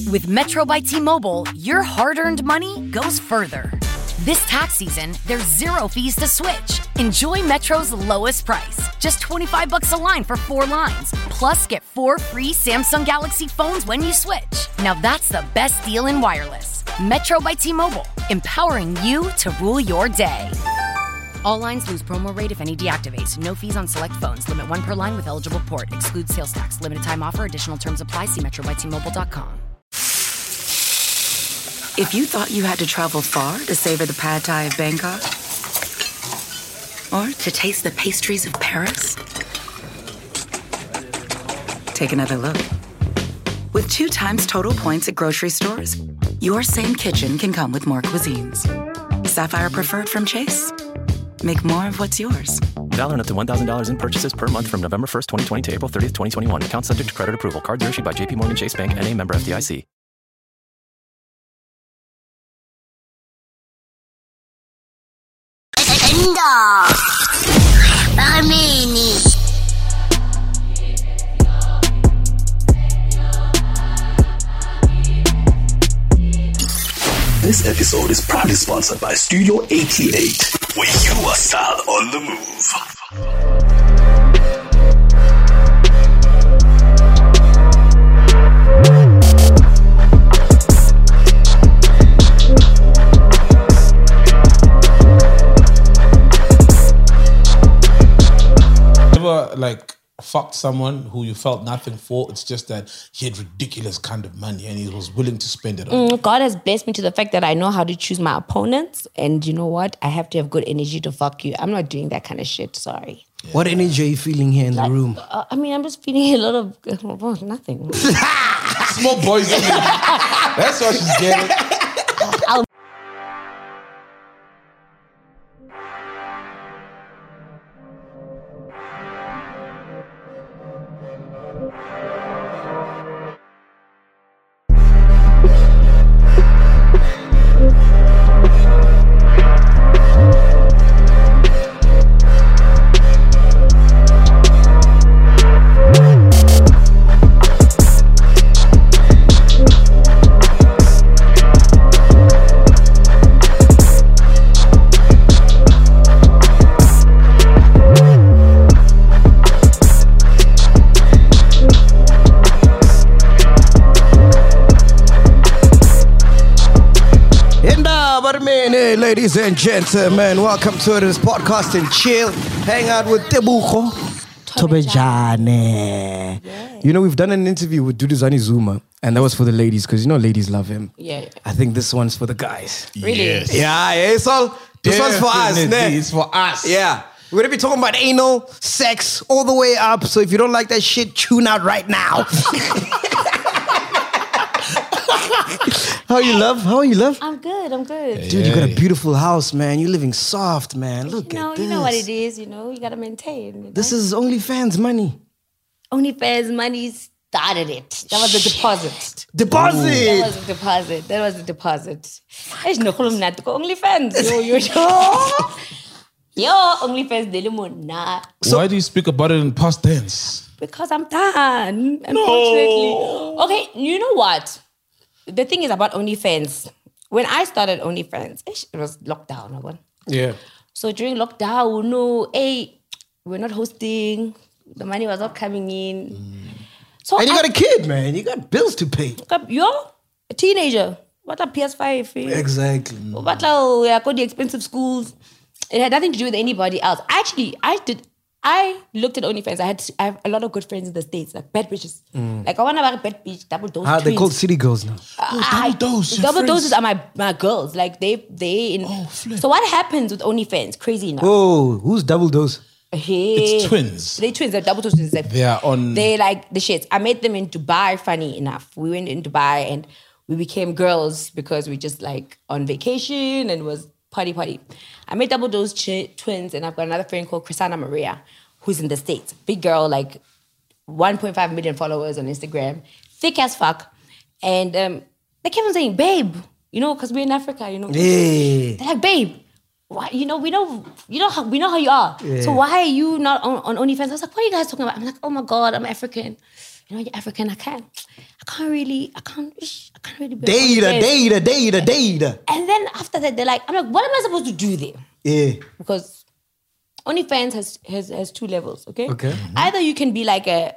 With Metro by T-Mobile, your hard-earned money goes further. This tax season, there's 0 fees to switch. Enjoy Metro's lowest price, just $25 a line for 4 lines. Plus, get 4 free Samsung Galaxy phones when you switch. Now that's the best deal in wireless. Metro by T-Mobile, empowering you to rule your day. All lines lose promo rate if any deactivates. No fees on select phones. Limit 1 per line with eligible port. Excludes sales tax. Limited time offer. Additional terms apply. See metrobytmobile.com. If you thought you had to travel far to savor the pad thai of Bangkok, or to taste the pastries of Paris, take another look. With 2 times total points at grocery stores, your same kitchen can come with more cuisines. Sapphire Preferred from Chase. Make more of what's yours. Valid up to $1,000 in purchases per month from November 1st, 2020 to April 30th, 2021. Account subject to credit approval. Cards are issued by JPMorgan Chase Bank, N.A. member FDIC. This episode is proudly sponsored by Studio 88, where you are style on the move. Ever like fucked someone who you felt nothing for? It's just that he had ridiculous kind of money and he was willing to spend it on. God has blessed me to the fact that I know how to choose my opponents, and you know what? I have to have good energy to fuck you. I'm not doing that kind of shit. Sorry. Yeah. What energy are you feeling here in the room? I mean, I'm just feeling a lot of nothing. Small boys. That's what she's getting. Ladies and gentlemen, welcome to this podcast and chill. Hang out with Tebogo Tobejane. Yeah. You know, we've done an interview with Duduzane Zuma, and that was for the ladies, because you know ladies love him. Yeah. I think this one's for the guys. Really? Yes. Yeah, so this one's for us. It's for us. Yeah. We're going to be talking about anal, sex, all the way up. So if you don't like that shit, tune out right now. How are you, love? How are you, love? I'm good. Dude, you got a beautiful house, man. You're living soft, man. Look at this. You know what it is, you gotta maintain. You know? This is OnlyFans money. OnlyFans money started it. That was a deposit. Deposit! Ooh. That was a deposit. OnlyFans. Yo, OnlyFans delimona. Why do you speak about it in past tense? Because I'm done, unfortunately. No. Okay, you know what? The thing is about OnlyFans. When I started OnlyFans, it was lockdown. Yeah. So during lockdown, we're not hosting. The money was not coming in. So and you got a kid, man. You got bills to pay. You're a teenager. What a PS5? Exactly. What I got the expensive schools. It had nothing to do with anybody else. Actually, I looked at OnlyFans. I have a lot of good friends in the States, like bad bitches. Like I want to buy a bad bitch, double dose. They're called city girls now. Double dose. Double doses are my girls. Like they. So what happens with OnlyFans? Crazy enough. Oh, who's double dose? Hey. It's twins. They're twins. They're double dose twins. They are on. They like the shits. I met them in Dubai. Funny enough, we went in Dubai and we became girls because we just like on vacation and was party. I met double dose twins, and I've got another friend called Chrisana Maria, who's in the States. Big girl, like 1.5 million followers on Instagram, thick as fuck. And they kept on saying, babe, because we're in Africa, Yeah. They're like, babe, why, we know how you are. Yeah. So why are you not on OnlyFans? I was like, what are you guys talking about? I'm like, oh my God, I'm African. You're African, I can't can't really be Data. And then after that, they're like, I'm like, what am I supposed to do there? Yeah. Because OnlyFans has two levels, okay? Okay. Either you can be like a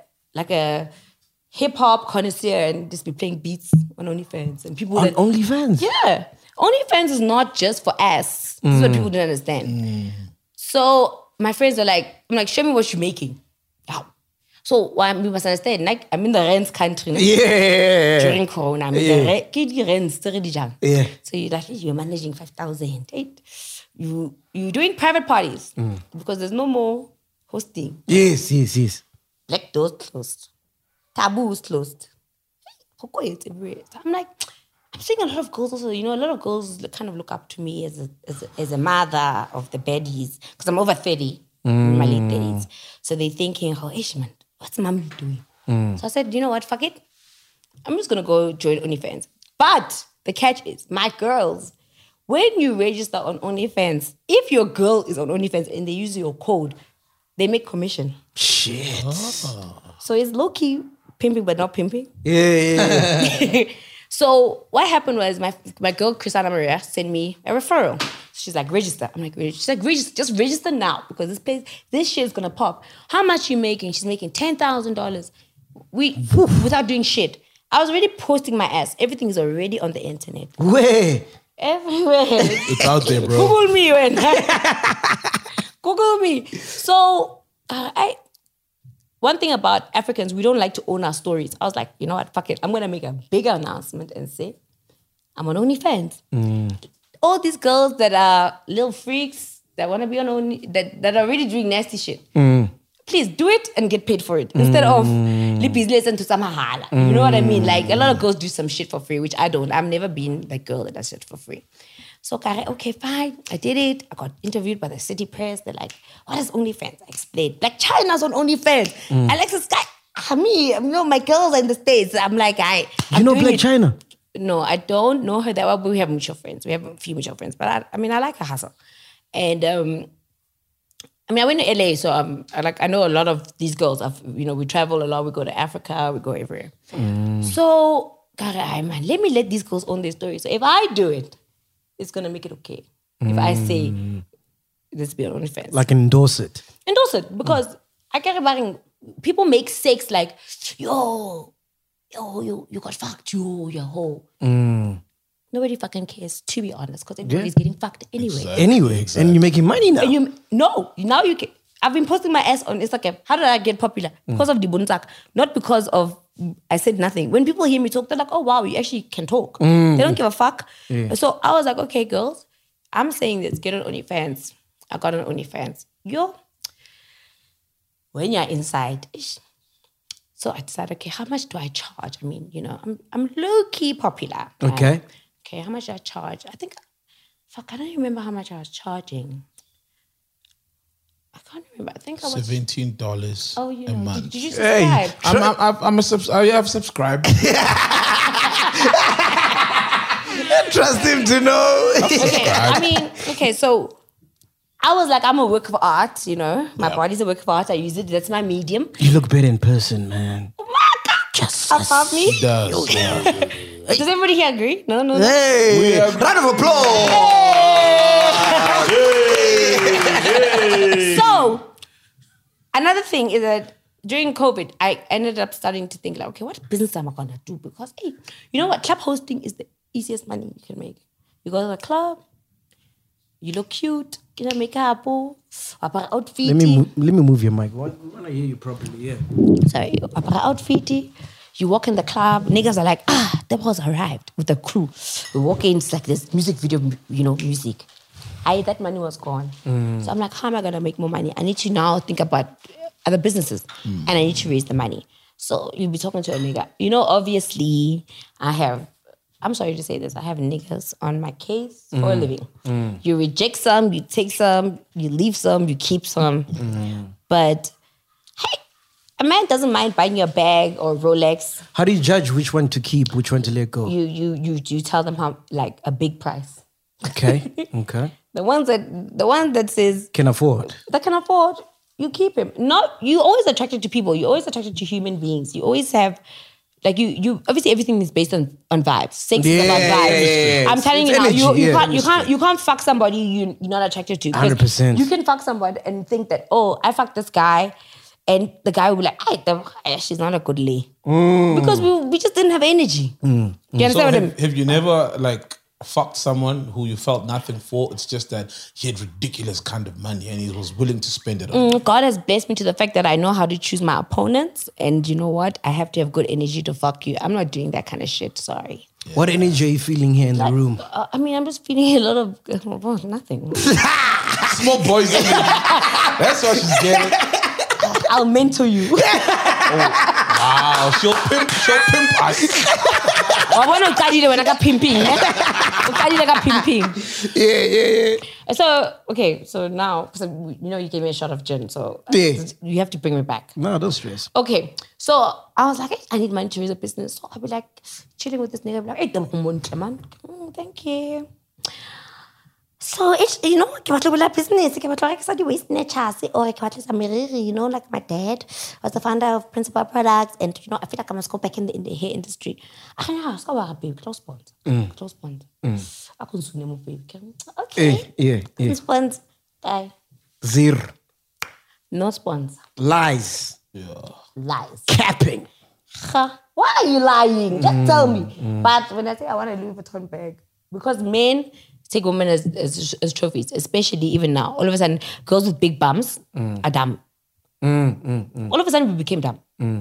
hip-hop connoisseur and just be playing beats on OnlyFans. And people On OnlyFans? Yeah. OnlyFans is not just for ass. This is what people don't understand. So my friends are like, I'm like, show me what you're making. How? So we must understand, like, I'm in the rents country. No? Yeah. During Corona, I'm in the rents. Yeah. So you're managing 5,000. You're doing private parties because there's no more hosting. Yes. Black doors closed. Taboo is closed. It's everywhere. So I'm like, I'm seeing a lot of girls also, a lot of girls kind of look up to me as a mother of the baddies because I'm over 30, in my late 30s. So they're thinking, oh, man, what's mommy doing? So I said, you know what, fuck it. I'm just going to go join OnlyFans. But the catch is, my girls, when you register on OnlyFans, if your girl is on OnlyFans and they use your code, they make commission. Shit. So it's low-key pimping, but not pimping. Yeah. So what happened was my girl, Christina Maria, sent me a referral. She's like, register. I'm like, she's like, just register now because this shit is going to pop. How much you making? She's making $10,000 without doing shit. I was already posting my ass. Everything is already on the internet. Where? Everywhere. It's out there, bro. Google me, when. Google me. So one thing about Africans, we don't like to own our stories. I was like, you know what, fuck it. I'm going to make a bigger announcement and say, I'm on OnlyFans. All these girls that are little freaks that want to be on that are really doing nasty shit. Please do it and get paid for it. Instead of lippies listen to some mahala. You know what I mean? Like a lot of girls do some shit for free, which I don't. I've never been that girl that does shit for free. So, okay, fine. I did it. I got interviewed by the city press. They're like, what is OnlyFans? I explained. Black China's on OnlyFans. Alexis Guy, me, my girls are in the States. I'm like, You know Black China? No, I don't know her that well, but we have mutual friends. We have a few mutual friends. But I like her hustle. And I went to LA, so I know a lot of these girls. We travel a lot. We go to Africa. We go everywhere. So, let me let these girls own their story. So if I do it, it's gonna make it okay. If I say, let's be on OnlyFans. Like endorse it. Endorse it because I get about people make sex like, yo, you got fucked, you hoe. Nobody fucking cares, to be honest, because everybody's getting fucked anyway. Anyway, and you're making money now. Now you can. I've been posting my ass on Instagram. How did I get popular? Because of the buntak, not because of I said nothing. When people hear me talk, they're like, oh wow, you actually can talk. They don't give a fuck. Yeah. So I was like, okay, girls, I'm saying this, get on OnlyFans. I got on OnlyFans. When you're inside, so I decided, okay, how much do I charge? I'm low-key popular. Right? Okay. Okay, how much do I charge? I don't remember how much I was charging. I can't remember. I think I was $17 a month. Did you subscribe? I have subscribed. Trust him to know. Okay, so I was like, I'm a work of art, My body's a work of art. I use it. That's my medium. You look better in person, man. Oh my God. Just above me? He does. Does everybody here agree? No. Hey! Round of applause! So, another thing is that during COVID, I ended up starting to think like, okay, what business am I going to do? Because, hey, you know what? Club hosting is the easiest money you can make. You go to the club, you look cute, makeup, outfit. Let me move your mic. I want to hear you properly, yeah. Sorry, outfit. You walk in the club, niggas are like, the boss arrived with the crew. We walk in, it's like this music video, music. That money was gone. So I'm like, how am I going to make more money? I need to now think about other businesses and I need to raise the money. So you'll be talking to a nigga. Obviously, I'm sorry to say this, I have niggas on my case for a living. You reject some, you take some, you leave some, you keep some. But hey, a man doesn't mind buying you a bag or Rolex. How do you judge which one to keep, which one to let go? You tell them how, like, a big price. Okay. The one that says can afford, you keep him. You always attracted to people. You're always attracted to human beings. You always have like you obviously everything is based on vibes. Sex is about vibes. Yeah. I'm telling It's you now, energy, you can't fuck somebody you're not attracted to. 100%. You can fuck somebody and think that, oh, I fucked this guy, and the guy will be like, she's not a good lay. Because we just didn't have energy. You understand what I mean? Have you never like fucked someone who you felt nothing for? It's just that he had ridiculous kind of money and he was willing to spend it on. God has blessed me to the fact that I know how to choose my opponents, and you know what? I have to have good energy to fuck you. I'm not doing that kind of shit. Sorry. Yeah. What energy are you feeling here in the room? I mean, I'm just feeling a lot of nothing. Small boys. That's what she's getting. I'll mentor you. Wow, she'll pimp us. I want to tell you when I got pimping. Yeah. So now, you gave me a shot of gin, so Yeah. you have to bring me back. No, don't stress. Okay, so I was like, I need money to raise a business. So I'll be like, chilling with this nigga, like, hey, man. Thank you. So, ke batla bula business, ke batla rekisa di-waste natures, or ke batla sa meriri, like my dad was the founder of Principal Products, and, I feel like I must go back in the hair industry. I babe, close sponsor. Close sponsor. I couldn't name of babe. Okay. Yeah. Sponsor. Die. Zero. No sponsor. Lies. Lies. Capping. Why are you lying? Just tell me. But when I say I want a Louis Vuitton bag, because men take women as trophies, especially even now. All of a sudden, girls with big bums are dumb. All of a sudden, we became dumb.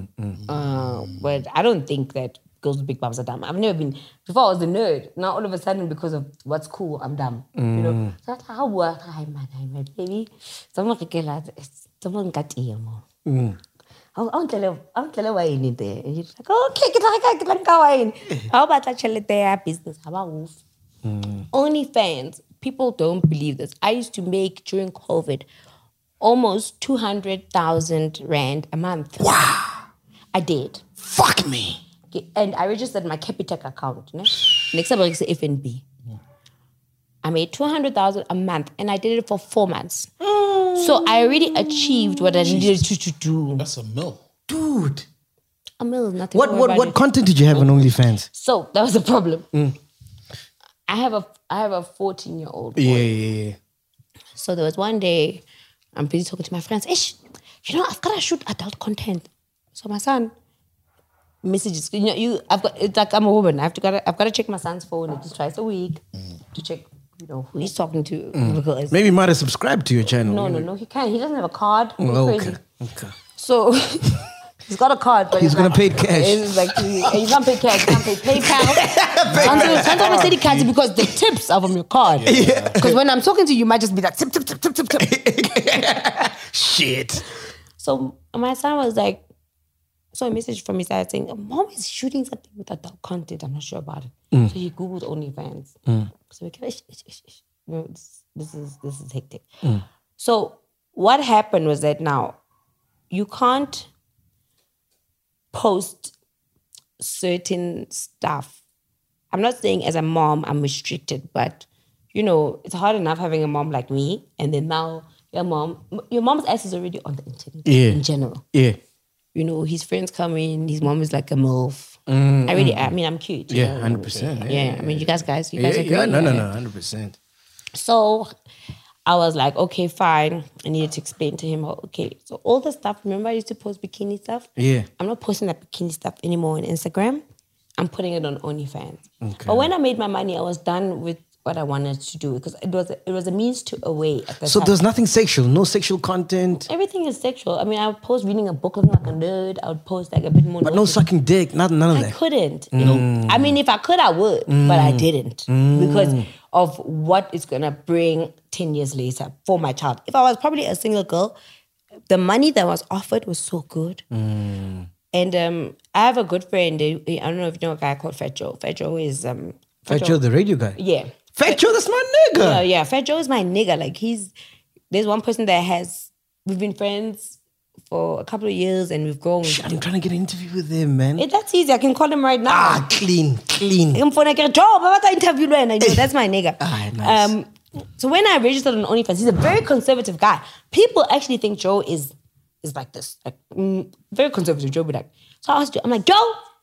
But I don't think that girls with big bums are dumb. I've never been... Before, I was a nerd. Now, all of a sudden, because of what's cool, I'm dumb. So how work? Hi, my baby. Someone got emo. I won't tell you why you need there. And you're like, okay, get like wine. How about that business? How about wolf? OnlyFans, people don't believe this. I used to make, during COVID, almost 200,000 Rand a month. Wow. I did. Fuck me. Okay, and I registered my Capitec account. Next time I registered FNB. I made 200,000 a month, and I did it for 4 months. So I already achieved what I needed to do. That's a mill. Dude. A mill is nothing. What content did you have on OnlyFans? So that was the problem. I have a 14-year-old boy. Yeah. So there was one day, I'm busy talking to my friends. Ish, I've got to shoot adult content. So my son messages. It's like I'm a woman. I've got to check my son's phone at least twice a week to check, who he's talking to. Because Maybe he might have subscribed to your channel. No, he can't. He doesn't have a card. Okay. So he's got a card, but He's gonna pay cash. He's like, he can't pay cash. He can't pay PayPal. Sometimes I say the cards because the tips are from your card. Because when I'm talking to you, might just be like tip. Shit. So my son was like, saw a message from his dad saying, Mom is shooting something with adult content. I'm not sure about it. So he Googled OnlyFans. So we go, this is hectic. So what happened was that now you can't post certain stuff. I'm not saying as a mom I'm restricted, but it's hard enough having a mom like me, and then now your mom's ass is already on the internet in general. Yeah. His friends come in, his mom is like a MILF. I'm cute. Yeah, 100%. Yeah. I mean, you guys agree? Yeah, no, 100%. So I was like, okay, fine. I needed to explain to him, okay, so all the stuff, remember I used to post bikini stuff? Yeah. I'm not posting that bikini stuff anymore on Instagram. I'm putting it on OnlyFans. Okay. But when I made my money, I was done with what I wanted to do because it was a means to a way at the So time. there's nothing sexual, no sexual content. Everything is sexual. I mean, I would post reading a book looking like a nerd. I would post like a bit more. But no sucking dick, none of I that. couldn't. I mean, if I could, I would, but I didn't because of what it's gonna bring 10 years later for my child. If I was probably a single girl, the money that was offered was so good. And I have a good friend. I don't know if you know a guy called Fat Joe. Fat Joe is Fat Joe, the radio guy. Yeah. Fat Joe, that's my nigga. Yeah. Fat Joe is my nigga. Like there's one person that we've been friends for a couple of years and we've grown. I'm trying to get an interview with him, man. That's easy. I can call him right now. Clean. I'm phone like Joe, but what interview and I know that's my nigga. Nice. So when I registered on OnlyFans, he's a very conservative guy. People actually think Joe is like this, like very conservative. Joe be like, so I asked Joe, I'm like, Joe,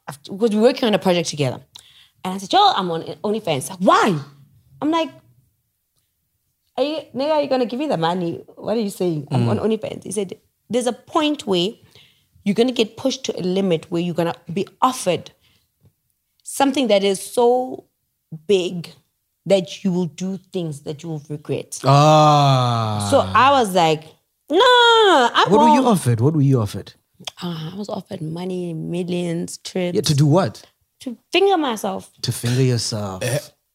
because we're working on a project together. And I said, yo, I'm on OnlyFans. Like, why? I'm like, are you going to give me the money? What are you saying? I'm on OnlyFans. He said, there's a point where you're going to get pushed to a limit where you're going to be offered something that is so big that you will do things that you will regret. So I was like, no, I What won't. were you offered? What were you offered? I was offered money, millions, trips. Yeah, to do what? To finger myself. To finger yourself.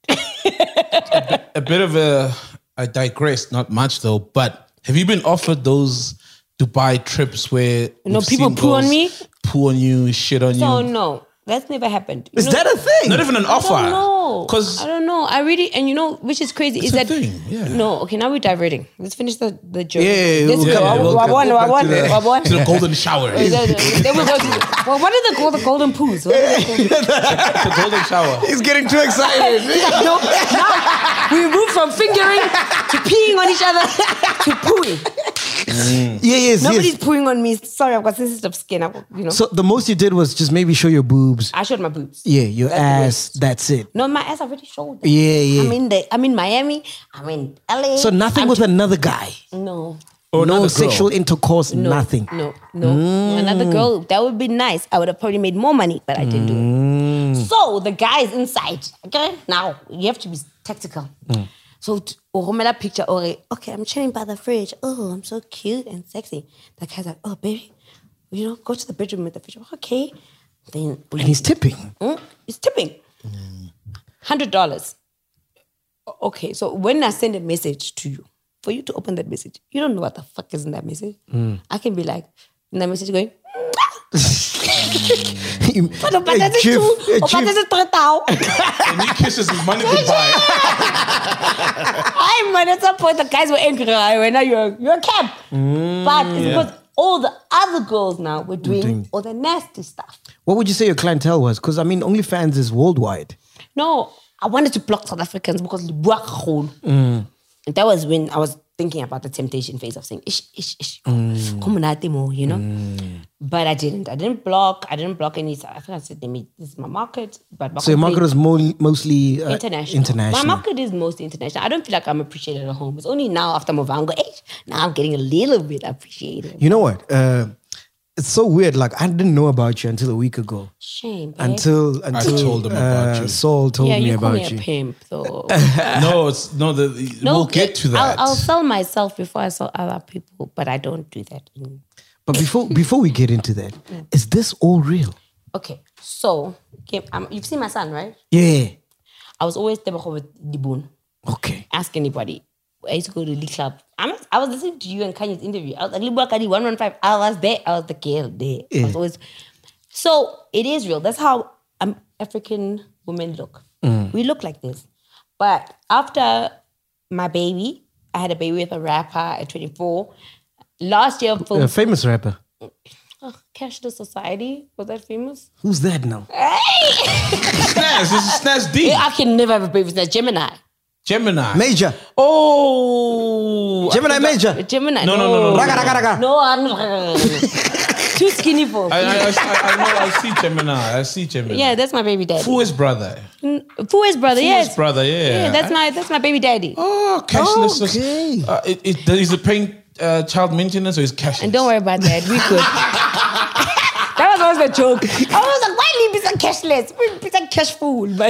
A bit of I digress, not much though, but have you been offered those Dubai trips where people poo on me? Poo on you, shit on So you? no, that's never happened. Is that a thing? Not even an offer. I don't know. Because I don't know. I really, and which is crazy, is a that thing, yeah. No, okay, now we're diverting. Let's finish the joke. Yeah, Let's we'll go. go- we'll go back to the golden shower. Then we go to well, what are the golden poos? What are The golden shower. He's getting too excited. no, we moved from fingering to peeing on each other to pooing. Yes. Nobody's pooing on me. Sorry, I've got sensitive skin. So the most you did was just maybe show your boobs. I showed my boobs. Yeah, your That's the ass. That's it. No, my ass I already showed them. Yeah. I'm in Miami. I'm in LA. So nothing with another guy. No. Or No another sexual girl. intercourse. No, Nothing. No. Another girl, that would be nice. I would have probably made more money, but I didn't do it. So the guy is inside. Okay, now you have to be tactical. So a picture, okay, I'm chilling by the fridge. Oh, I'm so cute and sexy. The guy's like, oh, baby, go to the bedroom with the fridge. Okay. Then And he's tipping. He's tipping. $100. Okay, so when I send a message to you, for you to open that message, you don't know what the fuck is in that message. I can be like, in that message going, And he kisses his money goodbye. man, at some point the guys were angry. Right now you're a camp. But it's because all the other girls now were doing all the nasty stuff. What would you say your clientele was? Because I mean, OnlyFans is worldwide. No, I wanted to block South Africans because and that was when I was thinking about the temptation phase of saying, ish, come on, more, But I didn't block any South Africans. I said, this is my market. But So your market is mostly international. My market is mostly international. I don't feel like I'm appreciated at home. It's only now after Movango, now I'm getting a little bit appreciated. You know what? It's so weird. Like I didn't know about you until a week ago. Shame. Until I told him about you. Saul told me you call about me you. a pimp, so. We'll get to that. I'll sell myself before I sell other people, but I don't do that. But before we get into that, is this all real? Okay, so you've seen my son, right? Yeah. I was always Tebogo with Diboon. Okay. Ask anybody. I used to go to the club. I was listening to you and Kanye's interview. I was like, Libu Akadi 115. I was there. I was the girl there. Yeah. I was always. So it is real. That's how African women look. We look like this. But after my baby, I had a baby with a rapper at 24. Last year, A famous rapper. Cashless Society, was that famous? Who's that now? Snaz, this is Snaz D. I can never have a baby with that Gemini. Major. Oh. Gemini Major. Gemini. No. Raga. No, I'm not. Too skinny for. I know. I see Gemini. Yeah, that's my baby daddy. Fu's brother. Fu's brother, yes. Fu's brother, yeah. Yeah, that's my baby daddy. Oh, cashless. Okay. Is it paying child maintenance or is cashless? And don't worry about that. We could. That was always the joke. I was like, why leave it cashless? It's a cash fool, but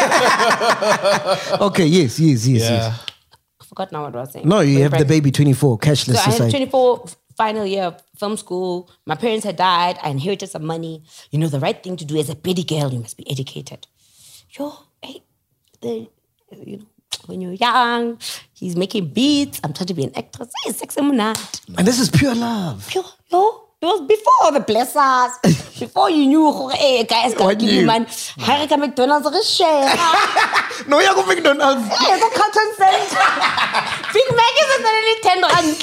Okay, yes. Yeah. I forgot now what I was saying. No, you But have the right. baby 24, cashless So I had society. 24 final year of film school. My parents had died. I inherited some money. The right thing to do as a pretty girl, you must be educated. When you're young, he's making beats. I'm trying to be an actress. He's sexy monad. And this is pure love. It was before the blessers. Before you knew, hey, guys, What give knew? you man. Harry McDonald's a share. No, you're going McDonald's. Hey, go Carlton Cent. Big Mac is only 10 rand.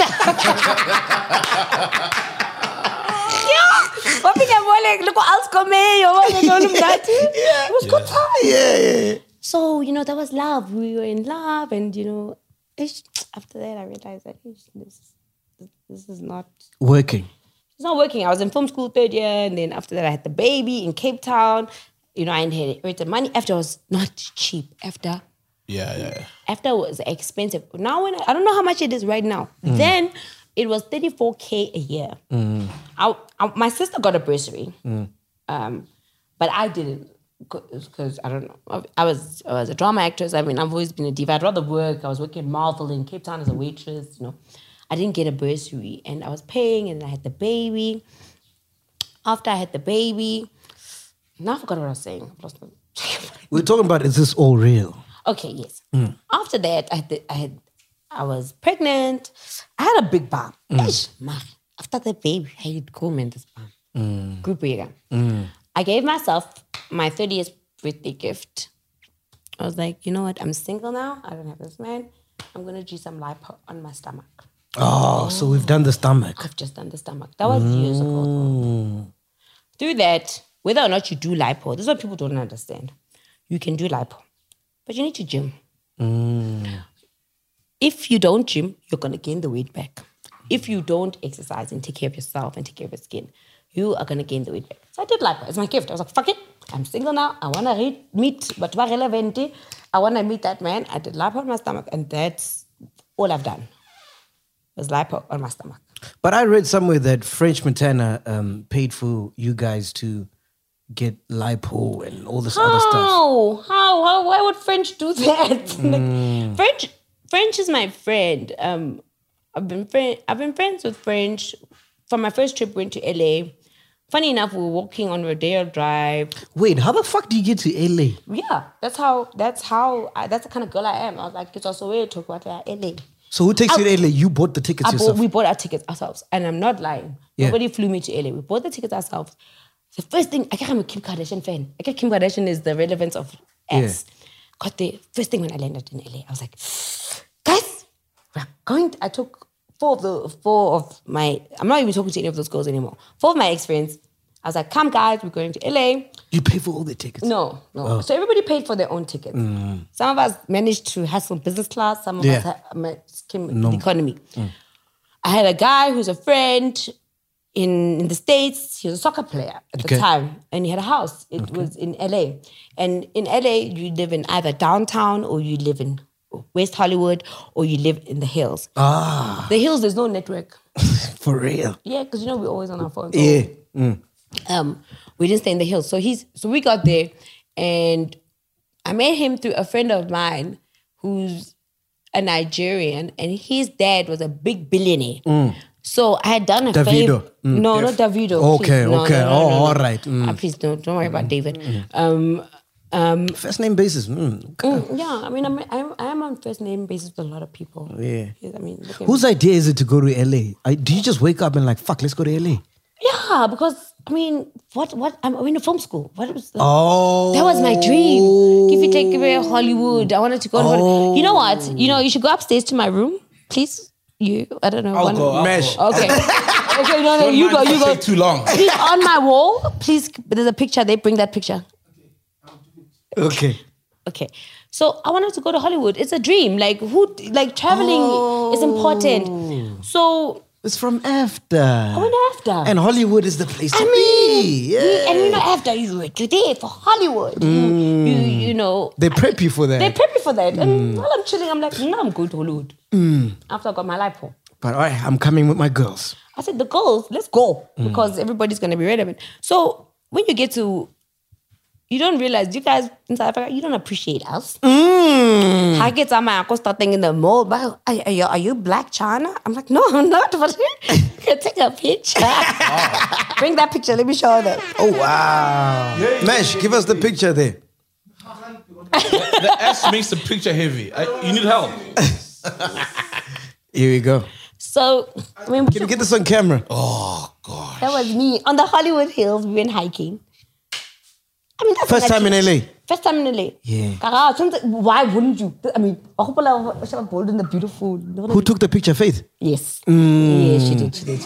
What big I'm look what else come here. It was good time. Yeah. So, that was love. We were in love, and after that I realized that this is not Working. It's not working. I was in film school 3rd year, and then after that I had the baby in Cape Town. You know, I inherited money. After was not cheap. After was expensive. Now I don't know how much it is right now. Then it was 34K a year. My sister got a bursary, but I didn't because I don't know. I was a drama actress. I mean, I've always been a diva. I'd rather work. I was working at Marvel in Cape Town as a waitress. You know, I didn't get a bursary, and I was paying, and I had the baby. After I had the baby, now I forgot what I was saying. We're talking about, is this all real? Okay, yes. After that, I was pregnant. I had a big bum. After the baby, I had cool man this bum. Group yoga. I gave myself my 30th birthday gift. I was like, you know what? I'm single now. I don't have this man. I'm gonna do some lipo on my stomach. Oh, so we've done the stomach. I've just done the stomach. That was years ago. Through that, whether or not you do lipo, this is what people don't understand. You can do lipo, but you need to gym. If you don't gym, you're going to gain the weight back. If you don't exercise and take care of yourself and take care of your skin, you are going to gain the weight back. So I did lipo. It's my gift. I was like, fuck it. I'm single now. I want to meet, but what relevant? I want to meet that man. I did lipo on my stomach, and that's all I've done. Was lipo on my stomach. But I read somewhere that French Montana paid for you guys to get lipo and all this other stuff. How? Why would French do that? Like, French is my friend. I've been friends with French. From my first trip, went to LA. Funny enough, we were walking on Rodeo Drive. Wait, how the fuck do you get to LA? Yeah, that's the kind of girl I am. I was like, it's also way to go to LA. So who takes you to LA? You bought the tickets yourself? We bought our tickets ourselves. And I'm not lying. Yeah. Nobody flew me to LA. We bought the tickets ourselves. The first thing, I'm a Kim Kardashian fan. I get Kim Kardashian is the relevance of S. Yeah. Got the first thing when I landed in LA, I was like, guys, we're going. I took four of my, I'm not even talking to any of those girls anymore. 4 of my ex-friends. I was like, come guys, we're going to LA. You pay for all the tickets? No. Oh. So everybody paid for their own tickets. Some of us managed to hustle business class. Some of us came the economy. I had a guy who's a friend in the States. He was a soccer player at the time. And he had a house. It was in LA. And in LA, you live in either downtown or you live in West Hollywood or you live in the hills. The hills, there's no network. For real? Yeah, because we're always on our phones. Yeah. We didn't stay in the hills. So we got there and I met him through a friend of mine who's a Nigerian and his dad was a big billionaire. So I had done a favor. No, not Davido. Okay. No, all right. Please don't worry about David. First name basis. Yeah, I mean, I am on first name basis with a lot of people. Yeah. I mean, whose idea is it to go to LA? Do you just wake up and like, fuck, let's go to LA? Yeah, because I mean, what? I'm in a film school. What was that? That was my dream. If you take me to Hollywood, I wanted to go to Hollywood. You know what? You should go upstairs to my room, please. I don't know. I'll go. Mesh. Okay. Okay, no, you go. Take too long. Please, on my wall, please. There's a picture. They bring that picture. Okay. So I wanted to go to Hollywood. It's a dream. Traveling is important. So. It's from after. I went after. And Hollywood is the place to be. Yeah. And after you were there for Hollywood. You know. They prep you for that. And while I'm chilling, I'm like, no, I'm going to Hollywood. After I got my lipo. But all right, I'm coming with my girls. I said, the girls, let's go. Because everybody's going to be relevant. So when you get to, you don't realize, you guys in South Africa, you don't appreciate us. I get starting in the mall, but are you Black China? I'm like, no, I'm not. But take a picture. Bring that picture. Let me show them. Oh, wow. Mesh, give us the picture there. The S makes the picture heavy. You need help. Here we go. So, can you get this on camera? Oh, God. That was me. On the Hollywood Hills, we went hiking. I mean, that's First time in LA? First time in LA. Yeah. Why wouldn't you? I mean, bold and the beautiful. Who took the picture, Faith? Yes. Yeah, she did. She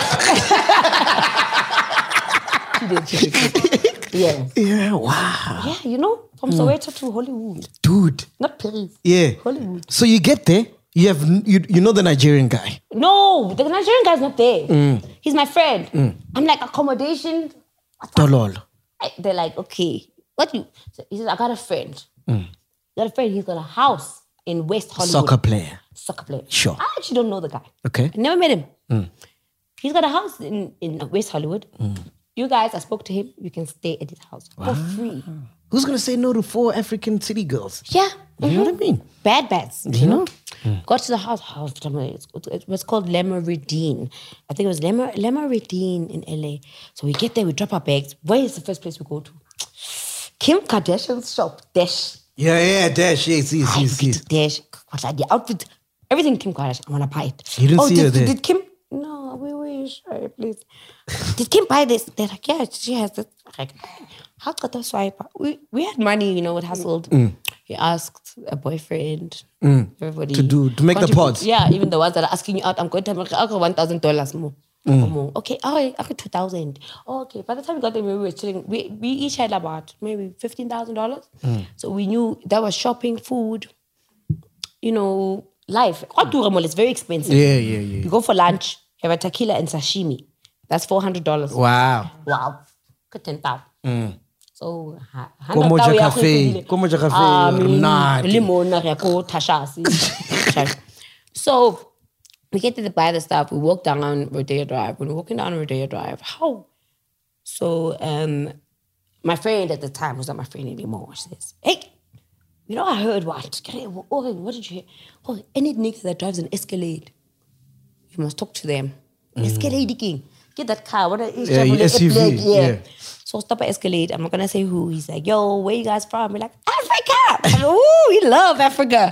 did. Yeah. Yeah, wow. Yeah, from Soweto to Hollywood. Dude. Not Paris. Yeah. Hollywood. So you get there, You know the Nigerian guy. No, the Nigerian guy's not there. He's my friend. I'm like, accommodation? Tolol. They're like, okay, what you? So he says, I got a friend. Got a friend. He's got a house in West Hollywood. Soccer player. Sure. I actually don't know the guy. Okay. I never met him. He's got a house in West Hollywood. You guys, I spoke to him. You can stay at his house for free. Who's gonna say no to 4 African city girls? Yeah. You know what I mean? Bad. You know? Got to the house. It was called Lemeridine. I think it was Lemeridine in LA. So we get there, we drop our bags. Where is the first place we go to? Kim Kardashian's shop, Dash. Yeah, Dash. Yes. Dash. What's that? The outfit, everything Kim Kardashian. I want to buy it. You didn't see her there? Did Kim? No, we wish. Please. Did Kim buy this? They're like, yeah, she has this. Like, how got the swipe? We had money, you know, it hustled. He asked a boyfriend, everybody to make the pods. Yeah, even the ones that are asking you out, I'm going to make $1,000 more. More. Okay, okay, $2,000. Okay, by the time we got there, we were chilling. We each had about maybe $15,000. So we knew that was shopping, food, you know, life. It's very expensive. Yeah. You go for lunch, have a tequila and sashimi. That's $400. Wow. Good 10,000. So, Komoja Cafe, limon, So, we get to buy the stuff. We walk down Rodeo Drive. When we're walking down Rodeo Drive, how? So, my friend at the time, who's not my friend anymore, says, hey, you know, I heard what? What did you hear? Oh, any nigga that drives an Escalade, you must talk to them. Escalade king. Get that car. What is SUV. Yeah. So stop at Escalade. I'm not gonna say who. He's like, yo, where you guys from? We're like, Africa. I'm like, ooh, we love Africa.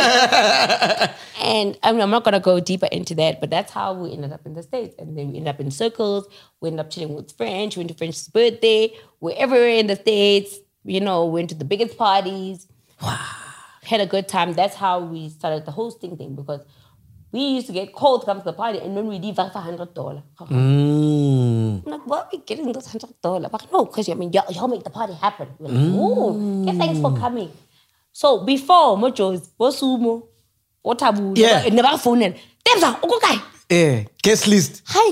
And I'm not gonna go deeper into that, but that's how we ended up in the States. And then we ended up in circles. We ended up chilling with French. We went to French's birthday. We're everywhere in the States. You know, went to the biggest parties. Wow. Had a good time. That's how we started the hosting thing, because we used to get called to come to the party, and when we leave, for $100. I'm like, why are we getting those $100? But no, because y'all make the party happen. We're like, oh, thanks for coming. So before Mojos, Bosumo, Otabu, never phone in. Yeah, guest list. Hi,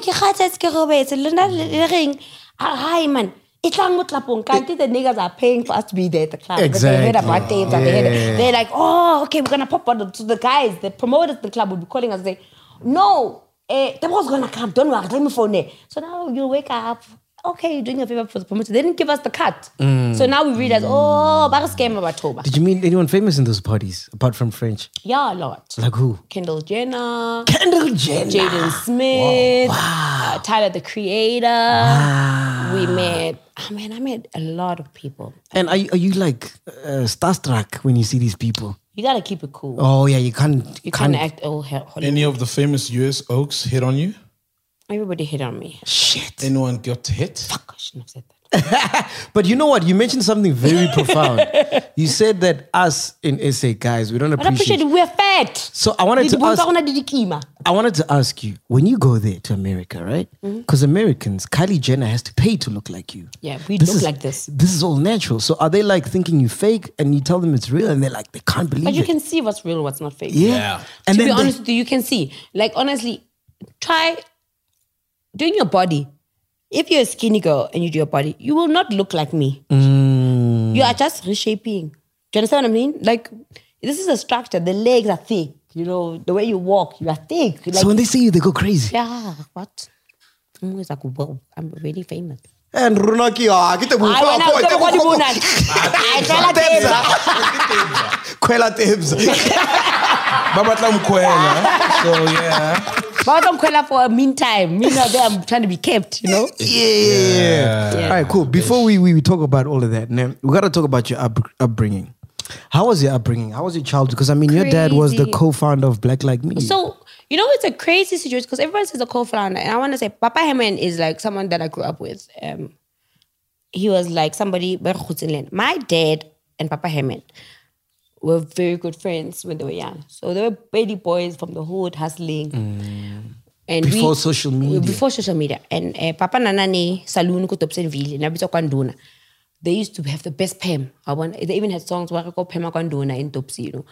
hi, man. It's like the niggas are paying for us to be there at the club. Exactly. They're like, oh, okay, we're gonna pop out. So the guys, the promoters of the club would be calling us and say, no, the boss gonna come, don't worry, let me phone there. So now you wake up, okay, you're doing a favor for the promoter. They didn't give us the cut. So now we realize, back scam about Toba. Did you meet anyone famous in those parties, apart from French? Yeah, a lot. Like who? Kendall Jenner. Jaden Smith. Tyler, the Creator. We met, I met a lot of people. And are you like starstruck when you see these people? You gotta keep it cool. Oh yeah, you can't act all Hollywood. Any of the famous US Oaks hit on you? Everybody hit on me. Shit. Anyone got to hit? Fuck, I shouldn't have said that. But you know what? You mentioned something very profound. You said that us in SA guys, we don't appreciate it. We're fat. So I wanted to ask you, when you go there to America, right? Because Americans, Kylie Jenner has to pay to look like you. Yeah, we look like this. This is all natural. So are they like thinking you fake and you tell them it's real and they're like, they can't believe it? But you can see what's real and what's not fake. Yeah. And to be honest with you, you can see. Like, honestly, try doing your body. If you're a skinny girl and you do your body, you will not look like me. You are just reshaping. Do you understand what I mean? Like, this is a structure. The legs are thick. You know, the way you walk, you are thick. Like, so when they see you, they go crazy. Yeah, what? It's like, well, I'm really famous. And Runaki, Kwela Tibbs. So yeah. But I'm calling for a meantime. Me now there, I'm trying to be kept, you know? Yeah. All right, cool. Before we talk about all of that, now, we got to talk about your upbringing. How was your upbringing? How was your childhood? Because, I mean, your dad was the co-founder of Black Like Me. So, you know, it's a crazy situation because everyone says a co-founder. And I want to say, Papa Hemen is like someone that I grew up with. He was like somebody, my dad and Papa Hemen were very good friends when they were young. So they were baby boys from the hood hustling. And before social media. Before social media. And Papa Nanani, Saloon, Kutopsenville, Nabito Kwanduna. They used to have the best Pem. They even had songs where I call Pema Kwanduna in Topsi, you know.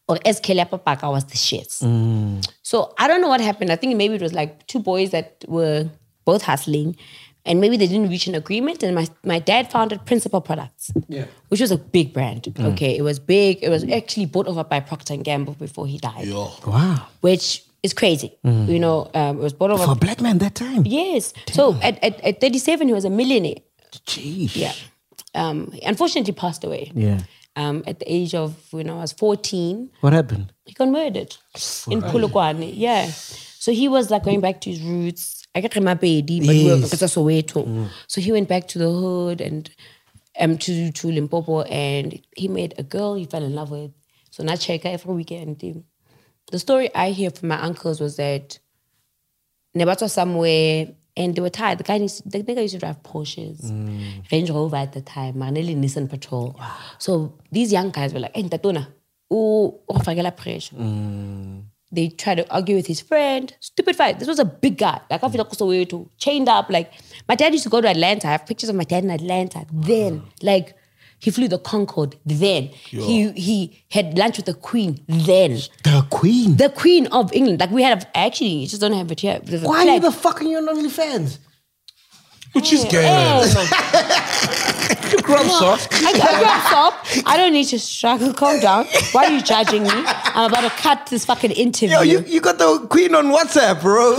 or Eskelepapaka was the shits. So I don't know what happened. I think maybe it was like two boys that were both hustling, and maybe they didn't reach an agreement. And my dad founded Principal Products, which was a big brand. Okay, it was big. It was actually bought over by Procter & Gamble before he died. Wow. Which is crazy. You know, it was bought over for a black man that time. Yes. Damn. So at 37, he was a millionaire. Jeez. Yeah. Unfortunately, passed away. Yeah. At the age of, when I was 14. What happened? He got murdered in Polokwane. Yeah. So he was like going back to his roots. I can't remember baby, but we were Soweto. So he went back to the hood and to Limpopo, and he met a girl he fell in love with. So now check every weekend. The story I hear from my uncles was that Nebato somewhere and they were tired. The nigga used to drive Porsches, Range Rover at the time, Maneli Nissan Patrol. Wow. So these young guys were like, hey, Tatuna, pressure. They tried to argue with his friend. Stupid fight. This was a big guy. Like, I feel like Soweto, chained up. Like, my dad used to go to Atlanta. I have pictures of my dad in Atlanta. Then, like, he flew the Concorde. Then, he had lunch with the Queen. Then, the Queen? The Queen of England. Like, we had, actually, you just don't have it here. Why the fuck are you on OnlyFans? Which is gay. You grew up soft. I grew up soft. I don't need to struggle. Calm down. Why are you judging me? I'm about to cut this fucking interview. Yo, you got the Queen on WhatsApp, bro.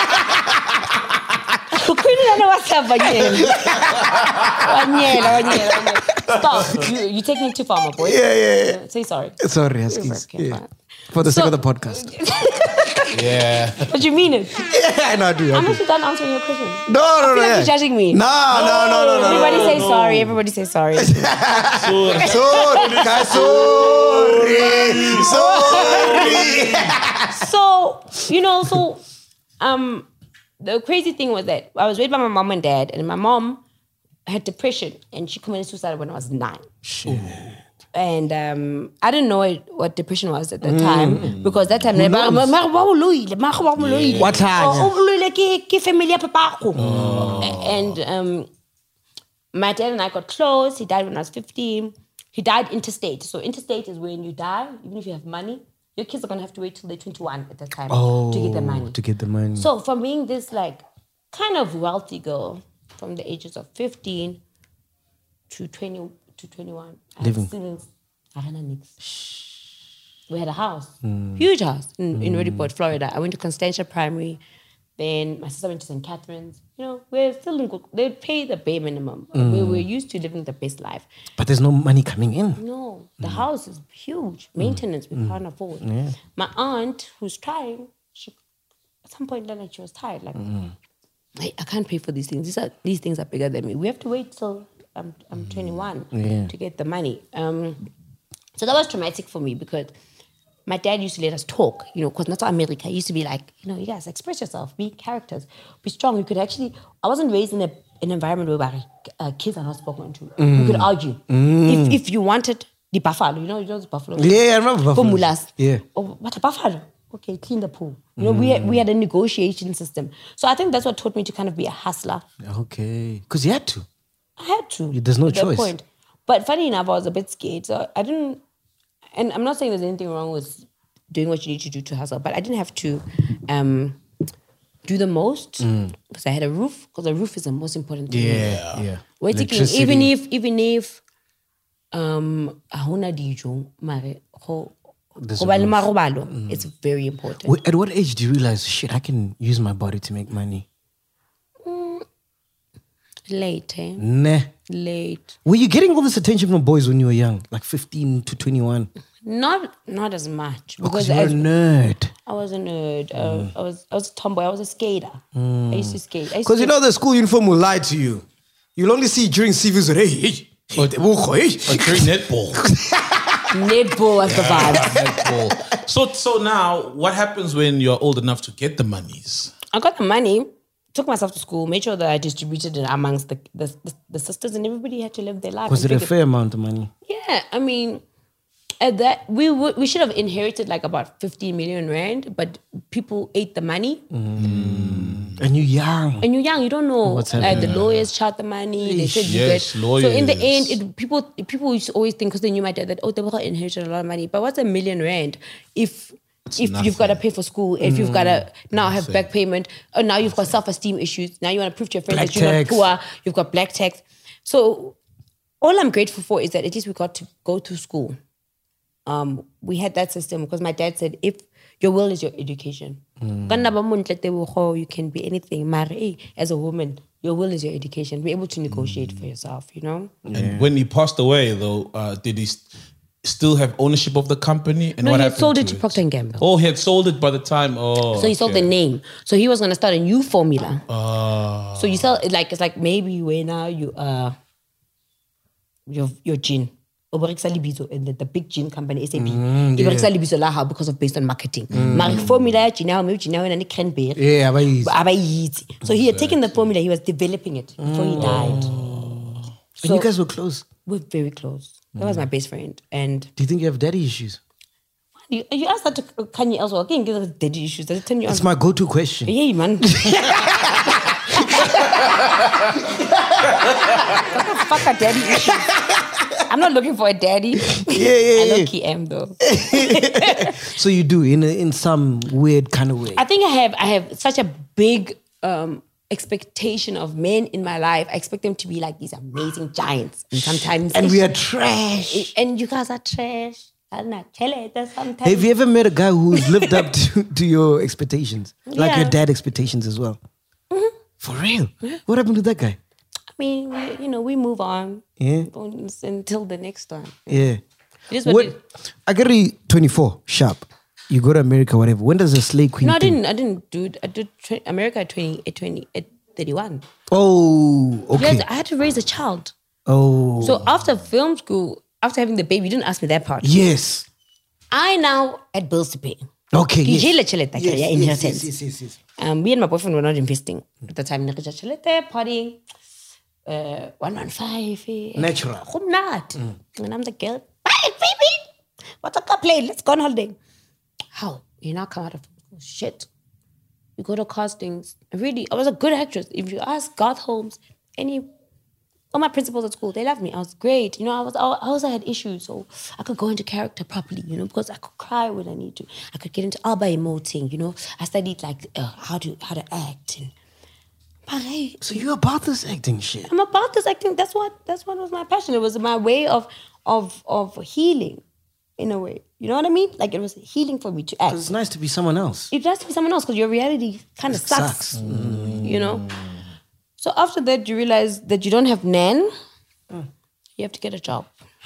Queen on WhatsApp, Wanyela. Stop. You taking it too far, my boy. Yeah. Say sorry. Sorry, Huskies. For the sake of the podcast. Yeah. But you mean it? Yeah, no, I do. I'm actually done answering your questions. No. You're judging me. No. Everybody say sorry. Everybody say sorry. Sorry. The crazy thing was that I was raised by my mom and dad, and my mom had depression, and she committed suicide when I was 9. Shit. And I didn't know what depression was at that time, because that time what time? And my dad and I got close. He died when I was 15. He died interstate. So interstate is when you die, even if you have money, your kids are gonna have to wait till they're 21 at that time to get the money. To get the money. So from being this like kind of wealthy girl from the ages of 15 to 20 to 21, living. I had we had a house, huge house in Redport, Florida. I went to Constantia Primary. Then my sister went to St. Catherine's. You know, we're still in good. They pay the bare minimum. We're used to living the best life. But there's no money coming in. No, the house is huge. Maintenance we can't afford. Yeah. My aunt, who's trying, she at some point then she was tired. Like, I can't pay for these things. These things are bigger than me. We have to wait till I'm 21 to get the money. So that was traumatic for me because my dad used to let us talk, because not America. He used to be like, you guys express yourself, be characters, be strong. You could actually, I wasn't raised in an environment where kids are not spoken to. You could argue. If you wanted the buffalo, you know the buffalo? Yeah, I remember buffalo. Yeah. Oh, what a buffalo? Okay, clean the pool. We had a negotiation system. So I think that's what taught me to kind of be a hustler. Okay. Because you had to. I had to. There's no choice. Point. But funny enough, I was a bit scared. So I didn't, and I'm not saying there's anything wrong with doing what you need to do to hustle, but I didn't have to do the most because I had a roof, because a roof is the most important thing. Yeah. Even if ahuna dijo, mare it's very important. At what age do you realize, shit, I can use my body to make money? Late, eh? Nah. Late. Were you getting all this attention from boys when you were young, like 15 to 21? Not as much. Because you were a nerd. I was a nerd. I was a tomboy. I was a skater. I used to skate. Because the school uniform will lie to you. You'll only see during CVs, or during netball. Netball was the vibe. Netball. So now, what happens when you're old enough to get the monies? I got the money. Took myself to school, made sure that I distributed it amongst the sisters, and everybody had to live their life. Was it a fair amount of money? Yeah, I mean, at that we should have inherited like about 15 million rand, but people ate the money. And you're young. You don't know. What's happening? The lawyers chart the money. They said Yes, you get. lawyers. So in the end, people used to always think, because they knew my dad, that they were inherited a lot of money. But what's $1 million if you've got to pay for school, if you've got to now have back payment, or now you've got self-esteem issues, now you want to prove to your friends that you're not poor, you've got black tax. So all I'm grateful for is that at least we got to go to school. We had that system because my dad said, if your will is your education. You can be anything. As a woman, your will is your education. Be able to negotiate for yourself, you know? And when he passed away, though, did he still have ownership of the company? And No, what he had happened sold to it to Procter & Gamble. Oh, he had sold it by the time. Oh, So he sold the name. So he was going to start a new formula. Oh. So you sell it it's like maybe when now you your gin. And the big gin company, SAP. Because of based on marketing. My formula, maybe and cranberry. Yeah, So he had taken the formula, he was developing it before he died. And you guys were close. We're very close. That was my best friend. And Do you think you have daddy issues? you asked that to Kanye elsewhere. Can you give us daddy issues? Does it turn you on? That's my go-to question. Yeah, man. What the fuck are daddy issues? I'm not looking for a daddy. I low-key am though. So you do in some weird kind of way. I think I have such a big expectation of men in my life. I expect them to be like these amazing giants. And sometimes we are trash. And you guys are trash. I'm not sometimes. Have you ever met a guy who's lived up to your expectations? Like your dad expectations as well? Mm-hmm. For real? Yeah. What happened to that guy? I mean, we move on. Yeah. Until the next time. Yeah. It is what it is. I got 24 sharp. You go to America, whatever. When does the slave queen? No, I didn't do it. I did America at 31. Oh, okay. I had to raise a child. Oh. So after film school, after having the baby, you didn't ask me that part. Yes. I now had bills to pay. Okay, yes. Inheritance. Yes. Me and my boyfriend were not investing at the time. Partying. 115. Natural. And I'm the girl. Bye, baby. What's up, play? Let's go on holiday. How? You now come out of shit. You go to castings. Really, I was a good actress. If you ask Garth Holmes, all my principals at school, they loved me. I was great. I also had issues, so I could go into character properly, because I could cry when I need to. I could get into alba emoting, I studied how to act. So you're about this acting shit? I'm about this acting. That's what was my passion. It was my way of healing, in a way. You know what I mean? Like, it was healing for me to act. It's nice to be someone else. It's nice to be someone else because your reality kind of sucks. So after that, you realize that you don't have nan. You have to get a job.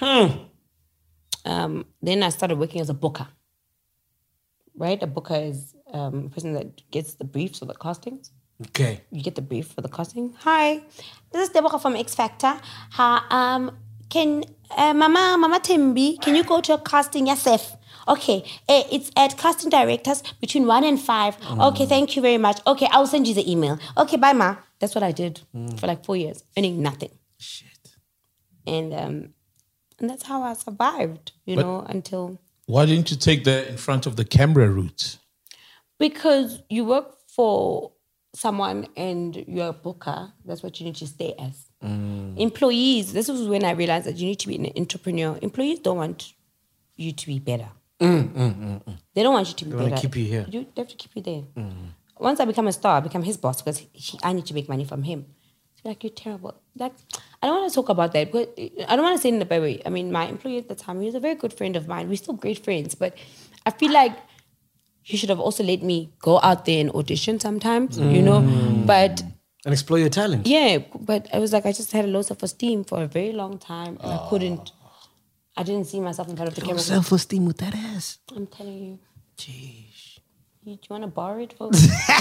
Then I started working as a booker. Right? A booker is a person that gets the briefs for the castings. Okay. You get the brief for the casting. Hi, this is Deborah from X Factor. Can Mama Timbi, can you go to a casting? Yes, okay. It's at casting directors between 1 and 5. Okay, thank you very much. Okay, I'll send you the email. Okay, bye, ma. That's what I did for like 4 years, earning nothing. Shit. And that's how I survived, until. Why didn't you take the in front of the camera route? Because you work for someone and you're a booker, that's what you need to stay as. Employees, this was when I realized that you need to be an entrepreneur. Employees don't want you to be better. They don't want you to be better. They want to keep you here. They have to keep you there. Once I become a star, I become his boss because I need to make money from him. So you're terrible. I don't want to talk about that, but I don't want to say it in a bad way. I mean, my employee at the time, he was a very good friend of mine. We're still great friends, but I feel like he should have also let me go out there and audition sometimes, but... And explore your talent. Yeah, but I was like, I just had a low self-esteem for a very long time and I didn't see myself in front of the camera. Self-esteem with that ass. I'm telling you. Jeez. Do you want to borrow it, folks?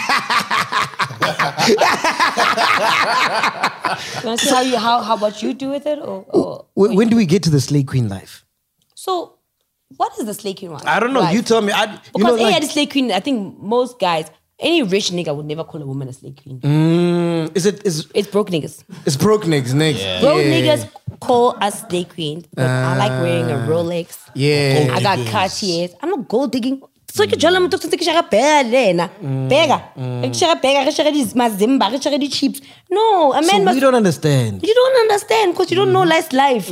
You want to tell you how about you do with it? Or when do we get to the slay queen life? So, what is the slay queen one? I don't know. Life? You tell me. Because the slay queen, I think most guys, any rich nigga would never call a woman a slay queen. It's broke niggas. It's broke niggas, nigga. Yeah. Broke niggas call us slay queen because I like wearing a Rolex. Yeah. I got Cartiers. I'm not gold digging. So ke jala motho tse ke share bega lena. Bega. Ke share bega, ke share di mazimba, ke share di chips. No, a man So we don't understand. You don't understand because you don't know life's life.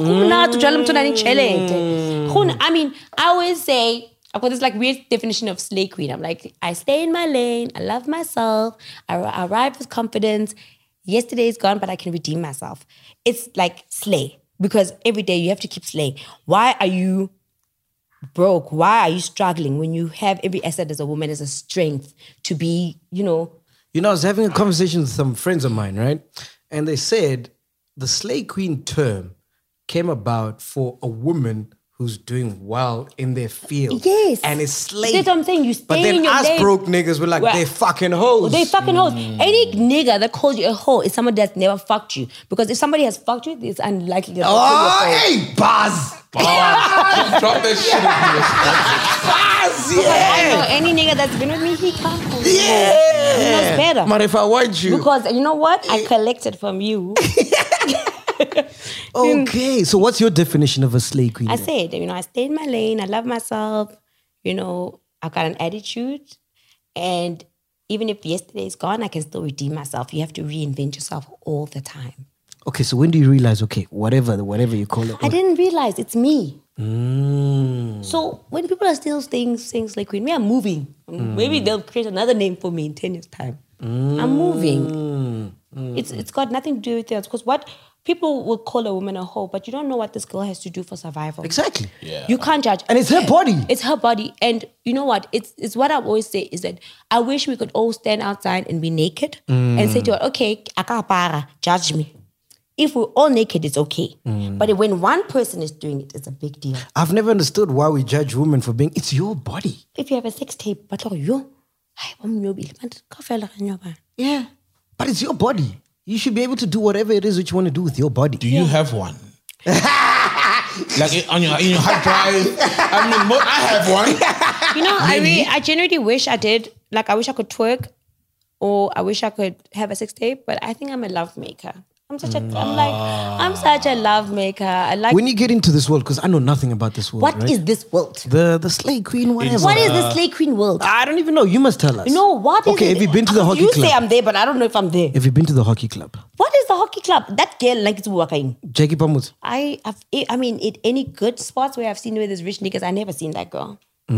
I mean, I always say, I've got this like weird definition of slay queen. I'm like, I stay in my lane. I love myself. I arrive with confidence. Yesterday is gone, but I can redeem myself. It's like slay because every day you have to keep slaying. Why are you broke? Why are you struggling when you have every asset as a woman as a strength to be, You know, I was having a conversation with some friends of mine, right? And they said the slay queen term came about for a woman who's doing well in their field. Yes. And is slaying. That's what I'm saying. You stay But then in your us lane. broke niggas were like, they fucking hoes. They fucking hoes. Any nigga that calls you a hoe is somebody that's never fucked you. Because if somebody has fucked you, it's unlikely that they'll call you a hoe. Hey, Buzz! Drop that shit in here. Buzz, I know yeah! any nigga that's been with me, he can't call you a hoe. Yeah! He knows better. But if I want you... Because you know what? I collected from you. Okay, so what's your definition of a slay queen? I then? said, I stay in my lane. I love myself. I've got an attitude. And even if yesterday is gone, I can still redeem myself. You have to reinvent yourself all the time. Okay, so when do you realize, okay, whatever you call it. I didn't realize it's me. Mm. So when people are still saying things like queen, I'm moving. Maybe they'll create another name for me in 10 years' time. I'm moving. It's got nothing to do with it. Because what people will call a woman a hoe, but you don't know what this girl has to do for survival. Exactly. Yeah. You can't judge. And it's her body. It's her body. And you know what? It's what I always say is that I wish we could all stand outside and be naked and say to her, okay, akapara, judge me. If we're all naked, it's okay. But when one person is doing it, it's a big deal. I've never understood why we judge women for being, it's your body. If you have a sex tape, but Yeah. But it's your body. You should be able to do whatever it is that you want to do with your body. Do you have one? Like in your hard drive? I mean, I have one. I genuinely wish I did. Like, I wish I could twerk, or I wish I could have a sex tape. But I think I'm a love maker. I'm such a love maker. I like. When you get into this world, because I know nothing about this world. What is this world? The slay queen, whatever. What is the slay queen world? I don't even know. You must tell us. No, what is Okay, it? have you been to the hockey club? You say I'm there, but I don't know if I'm there. Have you been to the hockey club? What is the hockey club? That girl like it's wakain. Jackie Pamut. I mean, in any good spots where I've seen where there's rich niggas, I never seen that girl.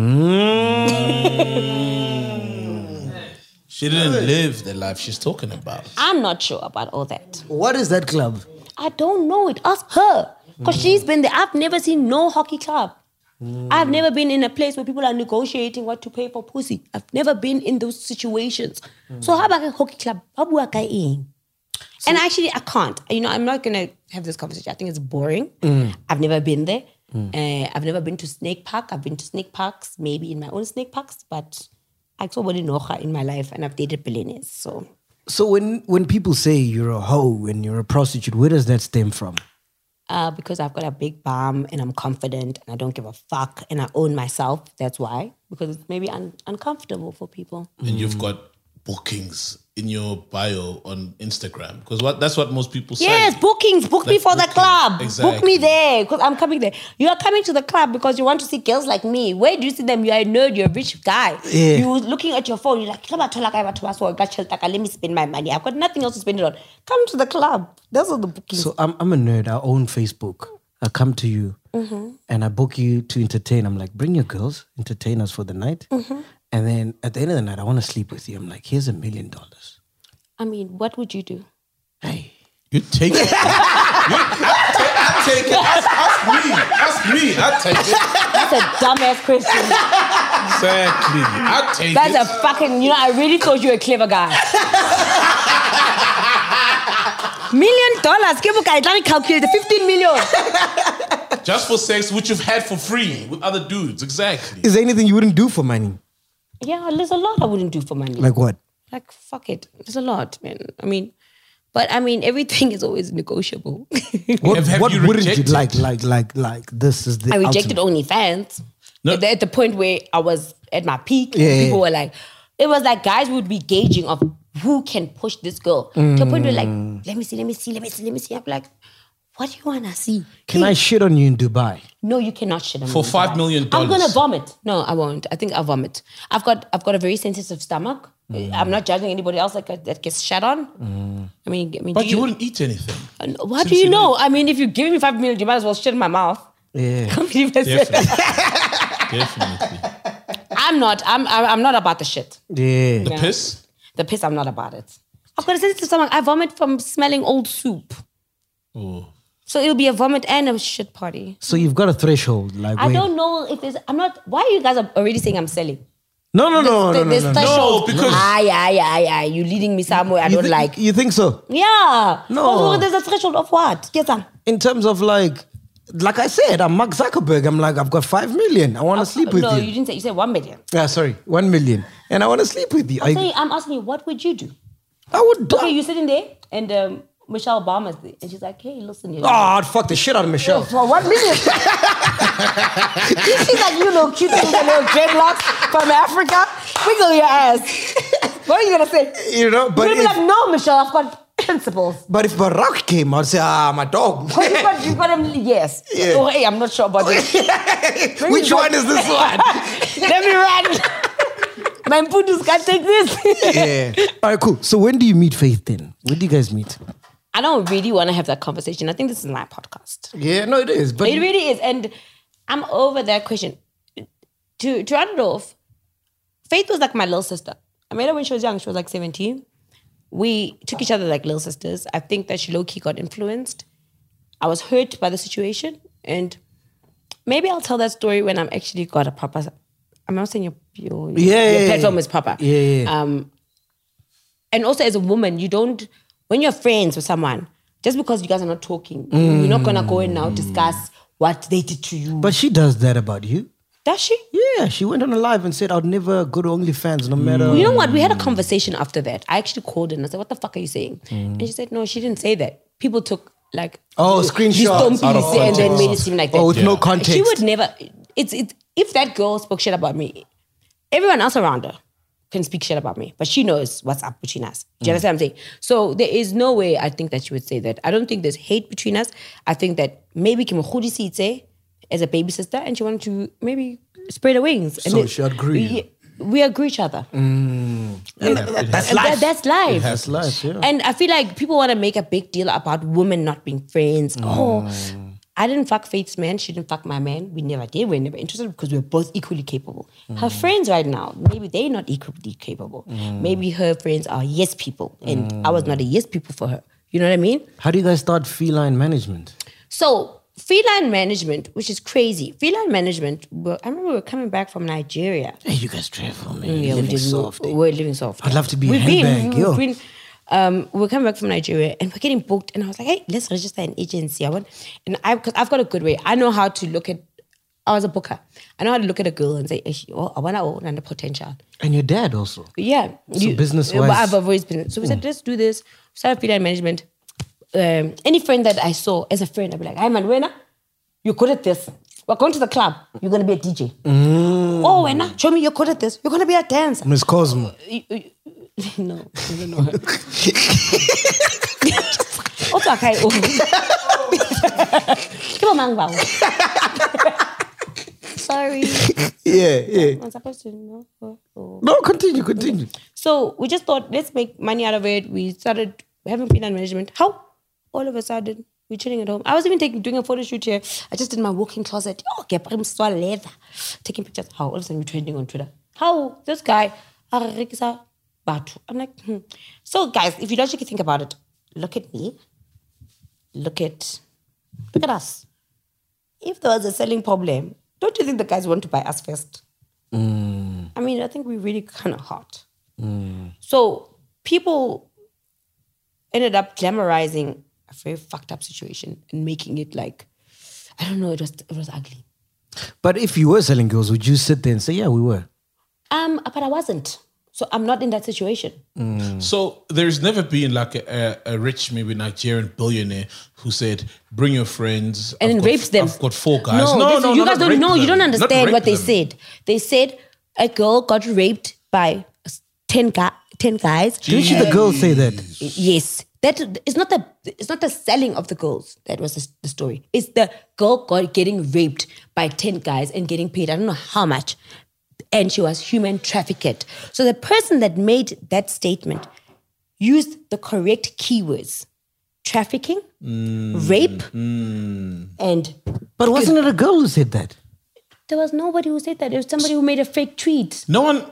She didn't live the life she's talking about. I'm not sure about all that. What is that club? I don't know it. Ask her. Because she's been there. I've never seen no hockey club. I've never been in a place where people are negotiating what to pay for pussy. I've never been in those situations. So how about a hockey club? And actually, I can't. I'm not going to have this conversation. I think it's boring. I've never been there. I've never been to Snake Park. I've been to snake parks, maybe in my own snake parks, but I saw Nocha in my life and I've dated billionaires. So when people say you're a hoe and you're a prostitute, where does that stem from? Because I've got a big bum and I'm confident and I don't give a fuck and I own myself. That's why. Because it's maybe uncomfortable for people. And you've got bookings in your bio on Instagram. Because that's what most people say. Yes, bookings. Book me for the club. Exactly. Book me there because I'm coming there. You are coming to the club because you want to see girls like me. Where do you see them? You're a nerd. You're a rich guy. Yeah. You're looking at your phone. You're like, let me spend my money. I've got nothing else to spend it on. Come to the club. Those are the bookings. So I'm a nerd. I own Facebook. I come to you and I book you to entertain. I'm like, bring your girls, entertain us for the night. And then at the end of the night, I want to sleep with you. I'm like, here's $1 million. I mean, what would you do? Hey. You take it. I take it. Ask me. I take it. That's a dumbass question. Exactly. I take it. That's a fucking, I really thought you were a clever guy. $1 million. Give a guy, let me calculate the 15 million. Just for sex, which you've had for free with other dudes. Exactly. Is there anything you wouldn't do for money? Yeah, there's a lot I wouldn't do for money. Like what? Like, fuck it. There's a lot, man. But everything is always negotiable. What Have you wouldn't you rejected? like this is the I rejected ultimate. OnlyFans. No. At the point where I was at my peak, Yeah, people were like, it was like guys would be gauging of who can push this girl. To a point where like, let me see. I'm like, What do you want to see? Can I shit on you in Dubai? No, you cannot shit on me. For in $5 Dubai. million. I'm gonna vomit. No, I won't. I think I'll vomit. I've got a very sensitive stomach. I'm not judging anybody else that gets shat on. I mean, But you wouldn't eat anything. What do you know? I mean, if you give me $5 million, you might as well shit in my mouth. Yeah. Definitely. I'm not about the shit. Yeah. The piss? The piss, I'm not about it. I've got a sensitive stomach. I vomit from smelling old soup. Oh. So it'll be a vomit and a shit party. So you've got a threshold. Like I don't know if there's. I'm not. Why are you guys already saying I'm selling? No. There's threshold. No, because- Aye. You leading me somewhere I don't like. You think so? Yeah. No. There's a threshold of what? Yes, sir. In terms of like I said, I'm Mark Zuckerberg. I'm like, I've got 5 million. I want to sleep with No, you. you didn't say. You said 1 million. Yeah, sorry, 1 million. And I want to sleep with you. I'm asking you, what would you do? I would die. Okay, you're sitting there and Michelle Obama's there, and she's like, "Hey, listen, you." Oh, I'd fuck the shit out of Michelle. For 1 million. She's like, you know, cute little dreadlocks from Africa. Wiggle your ass. What are you gonna say? You know, but You'll be like, no, Michelle, I've got principles. But if Barack came, I'd say, my dog. Because you got him, yes. Yeah. Oh, hey, I'm not sure about this. Which one is this one? Let me run. My Mpudus can't take this. Yeah. All right, cool. So when do you meet Faith then? When do you guys meet? I don't really want to have that conversation. I think this is my podcast. Yeah, no, it is. But It really is. And I'm over that question. To round it off, Faith was like my little sister. I met her when she was young. She was like 17. We took each other like little sisters. I think that she low-key got influenced. I was hurt by the situation. And maybe I'll tell that story when I'm actually got a proper... I'm not saying your platform is proper. Yeah. And also as a woman, you don't... When you're friends with someone, just because you guys are not talking, you're not going to go and now discuss what they did to you. But she does that about you. Does she? Yeah, she went on a live and said, I'd never go to OnlyFans no matter... You know what? We had a conversation after that. I actually called her and I said, what the fuck are you saying? And she said, no, she didn't say that. People took like... screenshots out of and then context. made it seem like that. with no context. She would never... If that girl spoke shit about me, everyone else around her can speak shit about me, but she knows what's up between us. Do you understand what I'm saying? So there is no way I think that she would say that. I don't think there's hate between us. I think that maybe Kimahudi Sitse as a baby sister and she wanted to maybe spread her wings. So she agreed. We agree each other. That's life. That's life. That's life, yeah. And I feel like people want to make a big deal about women not being friends. Oh, I didn't fuck Faith's man. She didn't fuck my man. We never did. We were never interested because we were both equally capable. Her friends right now, maybe they're not equally capable. Maybe her friends are yes people. And I was not a yes people for her. You know what I mean? How do you guys start feline management? So feline management, which is crazy. Feline management, I remember we were coming back from Nigeria. Hey, you guys travel, man. Yeah, Living soft. we're living soft. I'd love to be We've a handbag, yo. we were coming back from Nigeria and we're getting booked. And I was like, hey, let's register an agency. Because I've got a good way. I know how to look at, I was a booker. I know how to look at a girl and say, I want to own under potential. And your dad also. Yeah. So business-wise. I've always been. So we said, let's do this. We started feline management. Any friend that I saw as a friend, I'd be like, hi, Manuela, you're good at this. We're going to the club. You're going to be a DJ. Oh, Wena, show me you're good at this. You're going to be a dancer. Miss Cosmo. No, I don't know her. Also, okay. Come on, Mangwa. Sorry. Yeah. I'm supposed to know. No, continue. So we just thought, let's make money out of it. We started having feline management. How? All of a sudden, we're chilling at home. I was even doing a photo shoot here. I just did my walk-in closet. Leather. Taking pictures. How? All of a sudden, we're trending on Twitter. How? This guy, I'm like, So guys, if you logically think about it, look at me. Look at us. If there was a selling problem, don't you think the guys want to buy us first? I mean, I think we're really kind of hot. So people ended up glamorizing a very fucked up situation and making it like, I don't know, it was ugly. But if you were selling girls, would you sit there and say, yeah, we were? But I wasn't. So I'm not in that situation. So there's never been like a rich, maybe Nigerian billionaire who said, bring your friends. And then rapes them. I've got 4 guys. No, you guys don't know. You don't Not understand rape what they them. said. They said a girl got raped by 10 guys. Didn't you the girl say that? Yes. it's not the selling of the girls that was the story. It's the girl getting raped by 10 guys and getting paid I don't know how much, and she was human trafficked. So the person that made that statement used the correct keywords: trafficking, rape, and. But wasn't it a girl who said that? There was nobody who said that. It was somebody who made a fake tweet. No one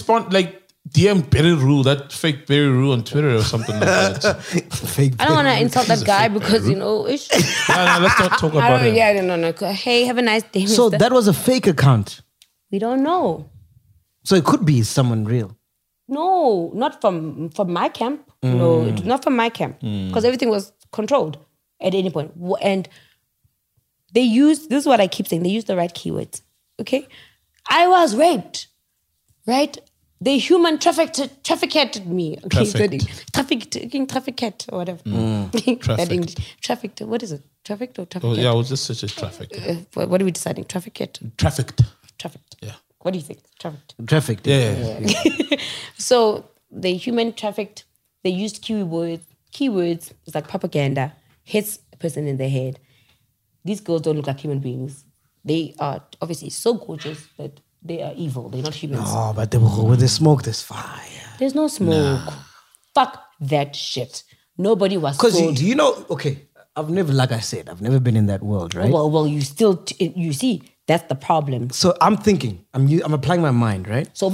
DM Berry Roo, that fake Berry Roo on Twitter or something like that. Fake. I don't want to insult that guy because, No, let's not talk about it. Yeah, no. Hey, have a nice day. So mister. that was a fake account. We don't know. So it could be someone real. No, not from my camp. No, it was not from my camp. Because everything was controlled at any point. And they used, this is what I keep saying, they used the right keywords. Okay? I was raped. Right? They human trafficked me. Okay, trafficked or whatever. That English. Trafficked. What is it? Trafficked or trafficked? Oh, yeah, I was just such as trafficked. What are we deciding? Trafficked. Trafficked. Yeah. What do you think? Trafficked. Trafficked. Yeah. So they human trafficked. They used keywords. It's like propaganda. Hits a person in their head. These girls don't look like human beings. They are obviously so gorgeous that they are evil. They're not humans. Oh, but where there's smoke, there's fire. There's no smoke. Fuck that shit. Nobody was Because sold. you know, okay, I've never been in that world, right? Well, you still, you see, that's the problem. So I'm thinking, I'm applying my mind, right? So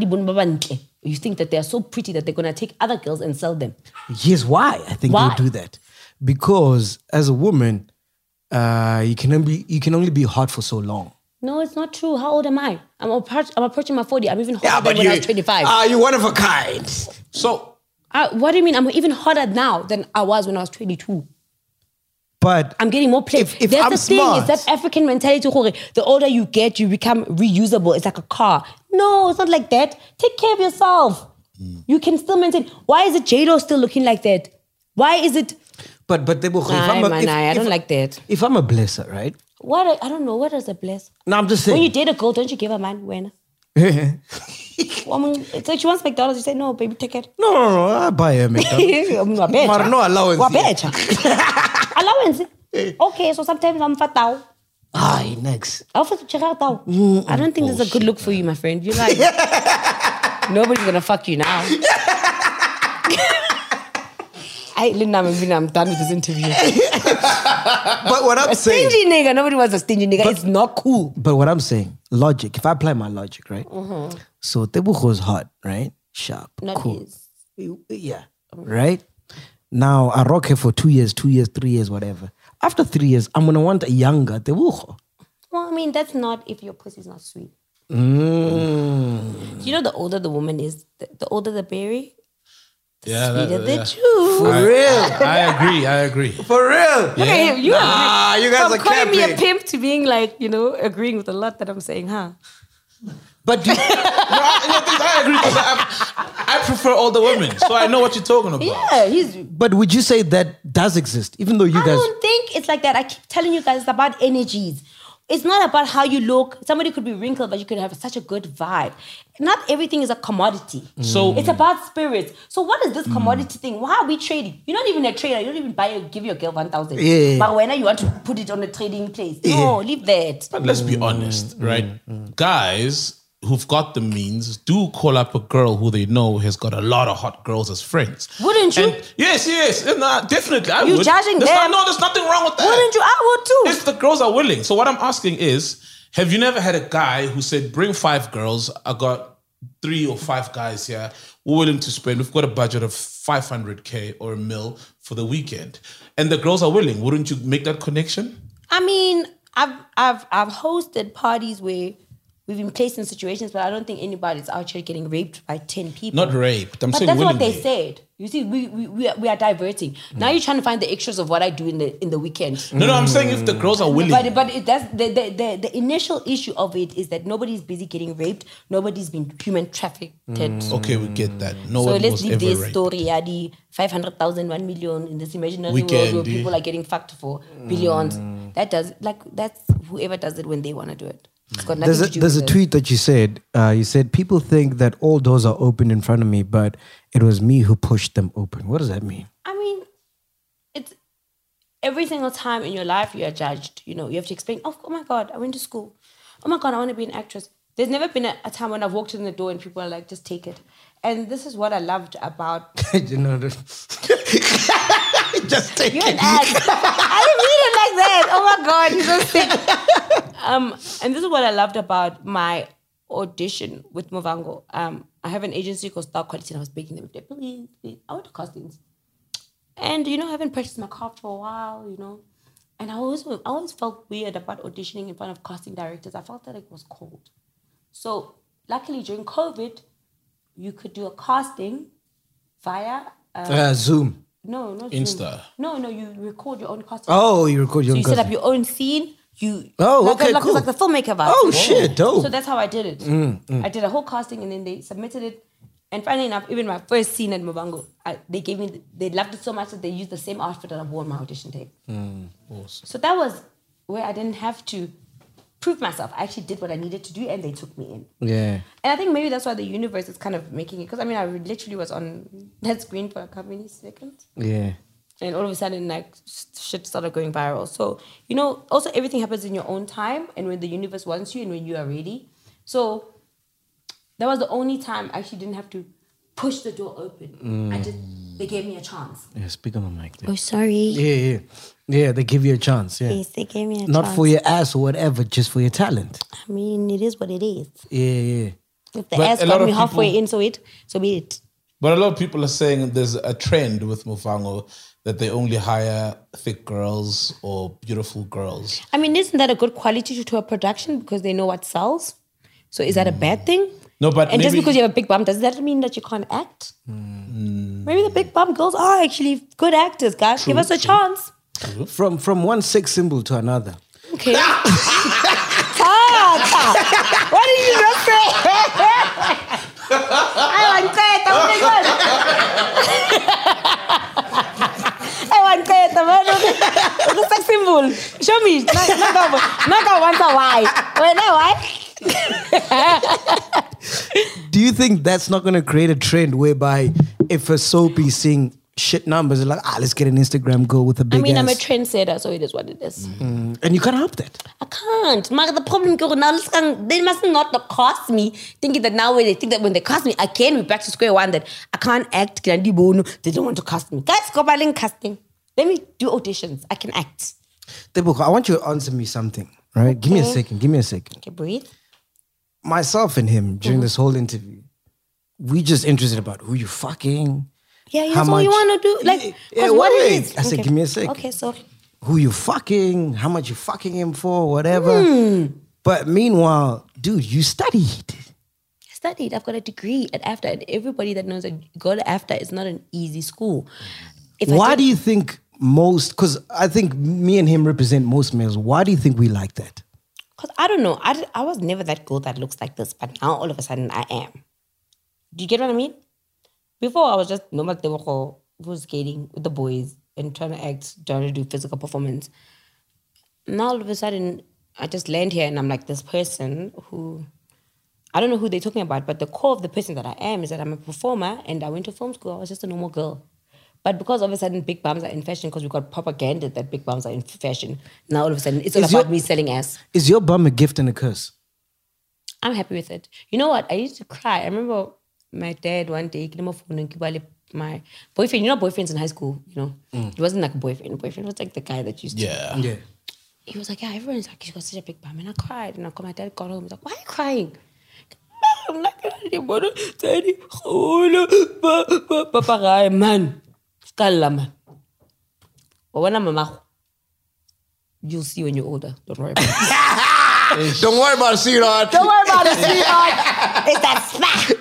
you think that they're so pretty that they're going to take other girls and sell them. Here's why I think Why? they do that. Because as a woman, you can only be hot for so long. No, it's not true. How old am I? I'm approaching my 40. I'm even hotter than when I was 25. You're one of a kind. So, What do you mean? I'm even hotter now than I was when I was 22. But I'm getting more play. If That's I'm the thing. smart, It's that African mentality. The older you get, you become reusable. It's like a car. No, it's not like that. Take care of yourself. You can still maintain. Why is it J-Lo still looking like that? Why is it... But I don't like that. If I'm a blesser, right? I don't know. What is a bless? No, I'm just saying. When you date a girl, don't you give her money? When? It's like she wants McDonald's. You say, no, baby, take it. No, I buy her McDonald's. But no allowance. Allowance? Okay, so sometimes I'm fat now. Next. I don't think this is a good look for you, my friend. You're like, nobody's gonna fuck you now. I'm done with this interview. But what I'm saying, stingy nigga. Nobody wants a stingy nigga. It's not cool. But what I'm saying, logic. If I apply my logic, right? So Tebucho is hot, right? Sharp, Not cool. his. Yeah, right. Now I rock her for 2 years, 3 years, whatever. After 3 years, I'm gonna want a younger Tebucho. Well, I mean, that's not if your pussy's not sweet. Mm. You know, the older the woman is, the older the berry, yeah, sweeter the juice. For real. I agree. For real. Look at him. You agree. You guys From are calling me a camping. pimp to being like, agreeing with a lot that I'm saying, huh? But I agree because I prefer older women, so I know what you're talking about. Yeah, but would you say that does exist? Even though you I guys... don't think it's like that. I keep telling you guys it's about energies. It's not about how you look. Somebody could be wrinkled, but you could have such a good vibe. Not everything is a commodity. So it's about spirits. So what is this commodity thing? Why are we trading? You're not even a trader. You don't even give your girl 1,000. Yeah. But when you want to put it on a trading place. No, leave that. But let's be honest, right? Guys who've got the means do call up a girl who they know has got a lot of hot girls as friends. Wouldn't you? And yes. No, definitely, I You would. judging them? There's nothing wrong with that. Wouldn't you? I would too. If the girls are willing. So what I'm asking is, have you never had a guy who said, bring 5 girls, I got 3 or 5 guys here, we're willing to spend, we've got a budget of 500K or $1 million for the weekend. And the girls are willing. Wouldn't you make that connection? I mean, I've hosted parties where we've been placed in situations, but I don't think anybody's out here getting raped by 10 people. Not raped. I'm but saying that's willingly. what they said. You see, we are diverting. Now you're trying to find the extras of what I do in the weekend. No, I'm saying if the girls are willing. But that's the initial issue of it is that nobody's busy getting raped. Nobody's been human trafficked. Okay, we get that. No So one let's was leave ever this raped. story, the 500,000, 1 million in this imaginary Weekend, world where yeah. people are getting fucked for billions. That's whoever does it when they want to do it. It's got nothing to do There's with a it. tweet that you said. You said people think that all doors are open in front of me, but it was me who pushed them open. What does that mean? I mean, every single time in your life you are judged. You know, you have to explain, oh my God, I went to school. Oh my God, I want to be an actress. There's never been a time when I've walked in the door and people are like, just take it. And this is what I loved about... You know, just take You're it. an ass. I didn't mean it like that. Oh my God, you're so sick. And this is what I loved about my audition with Muvhango. I have an agency called Star Quality and I was begging them, please, I want to castings. And, you know, I haven't practiced my craft for a while, you know. And I always felt weird about auditioning in front of casting directors. I felt that it was cold. So, luckily, during COVID, you could do a casting via... Zoom. No, not Insta. Zoom. No, you record your own casting. Oh, you record your own So you set up casting. your own scene. Okay, cool. Like the filmmaker vibe. Oh, shit, dope. So that's how I did it. I did a whole casting and then they submitted it. And funny enough, even my first scene at Muvhango, they loved it so much that they used the same outfit that I wore on my audition tape. Awesome. So that was where I didn't have to prove myself. I actually did what I needed to do and they took me in. Yeah. And I think maybe that's why the universe is kind of making it. Because I mean, I literally was on that screen for a couple of seconds. Yeah. And all of a sudden, like, shit started going viral. So, you know, also everything happens in your own time and when the universe wants you and when you are ready. So that was the only time I actually didn't have to push the door open. They gave me a chance. Yeah, speak on the mic there. Oh, sorry. Yeah. Yeah, they give you a chance. Yeah. Yes, they gave me a chance. Not for your ass or whatever, just for your talent. I mean, it is what it is. Yeah. If the But ass a lot got of me halfway people- in, so be it. But a lot of people are saying there's a trend with Muvhango that they only hire thick girls or beautiful girls. I mean, isn't that a good quality to a production because they know what sells? So is that a bad thing? No, but And just maybe- because you have a big bum, does that mean that you can't act? Maybe the big bum girls are actually good actors, guys. Give us a chance. From one sex symbol to another. Okay. What did you just say? I want Keta, what is I want Keta, what is the sex symbol? Show me. Not once a why. Why? Do you think that's not going to create a trend whereby if a soap is seeing shit numbers, they're like, let's get an Instagram girl with a big ass. I'm a trendsetter, so it is what it is. And you can't help that. I can't. Maar the problem is now, they must not cast me, thinking that now when they think that when they cast me, I can be back to square one, that I can't act, they don't want to cast me. Guys, go back casting. Let me do auditions. I can act. Tebuko, I want you to answer me something, right? Give me a second. Okay, breathe. Myself and him, during this whole interview, we just interested about who you fucking. Yeah, how that's all you much- want to do. Like, Yeah, 'cause what wait. it is. I said, give me a second. Okay, sorry. Who you fucking, how much you fucking him for, whatever. But meanwhile, dude, you studied. I studied. I've got a degree at AFTA. And everybody that knows that go to AFTA is not an easy school. Why do you think most, because I think me and him represent most males, why do you think we like that? Because I don't know. I was never that girl that looks like this, but now all of a sudden I am. Do you get what I mean? Before I was just normal Tebogo who was skating with the boys and trying to do physical performance. Now all of a sudden I just land here and I'm like this person who, I don't know who they're talking about, but the core of the person that I am is that I'm a performer and I went to film school. I was just a normal girl. But because all of a sudden big bums are in fashion, because we got propaganda that big bums are in fashion, now all of a sudden it's all Is about your- me selling ass. Is your bum a gift and a curse? I'm happy with it. You know what? I used to cry. I remember my dad one day, my boyfriend, you know boyfriends in high school, you know? It wasn't like a boyfriend. Boyfriend was like the guy that used to... Yeah. He was like, yeah, everyone's like, she's got such a big bum. And I cried. And my dad got home. He's like, why are you crying? I'm not crying. Daddy, man. Skala, man. But when I'm a mama, you'll see when you're older. Don't worry about it. Don't worry about it, sweetheart. Don't worry about it, sweetheart. It's that smack.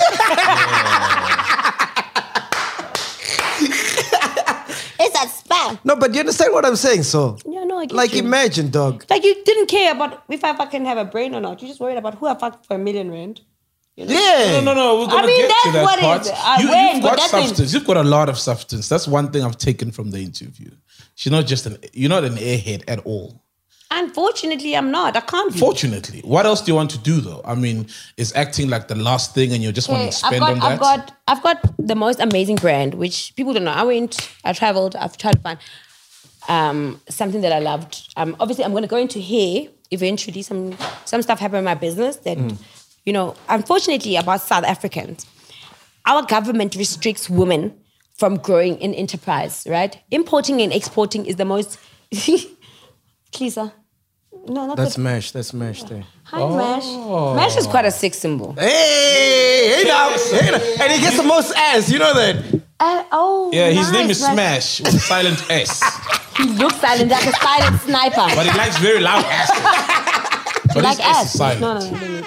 It's that spam. No, but you understand what I'm saying, so? Yeah, no, I get Like, you. imagine, dog. Like, you didn't care about if I fucking have a brain or not. You just worried about who I fucked for $1 million. You know? Yeah. No, we're gonna I mean, get to that's that what it part. is. I win, You've but got that thing- substance. You've got a lot of substance. That's one thing I've taken from the interview. You're not an airhead at all. Unfortunately, I'm not. I can't be. Fortunately. What else do you want to do though? I mean, is acting like the last thing and you just want to spend on that? I've got the most amazing brand, which people don't know. I traveled, I've tried to find. something that I loved. Obviously, I'm going to go into hair eventually. Some stuff happened in my business that, you know, unfortunately about South Africans, our government restricts women from growing in enterprise, right? Importing and exporting is the most... Lisa. No, not That's Mash. That's Mash there. Hi, Mash. Mash is quite a sex symbol. Hey now. And he gets the most ass. You know that. Yeah, his name is nice. Smash with a silent S. He looks silent, like a silent sniper. But he likes very loud ass. You like ass? Silent. No.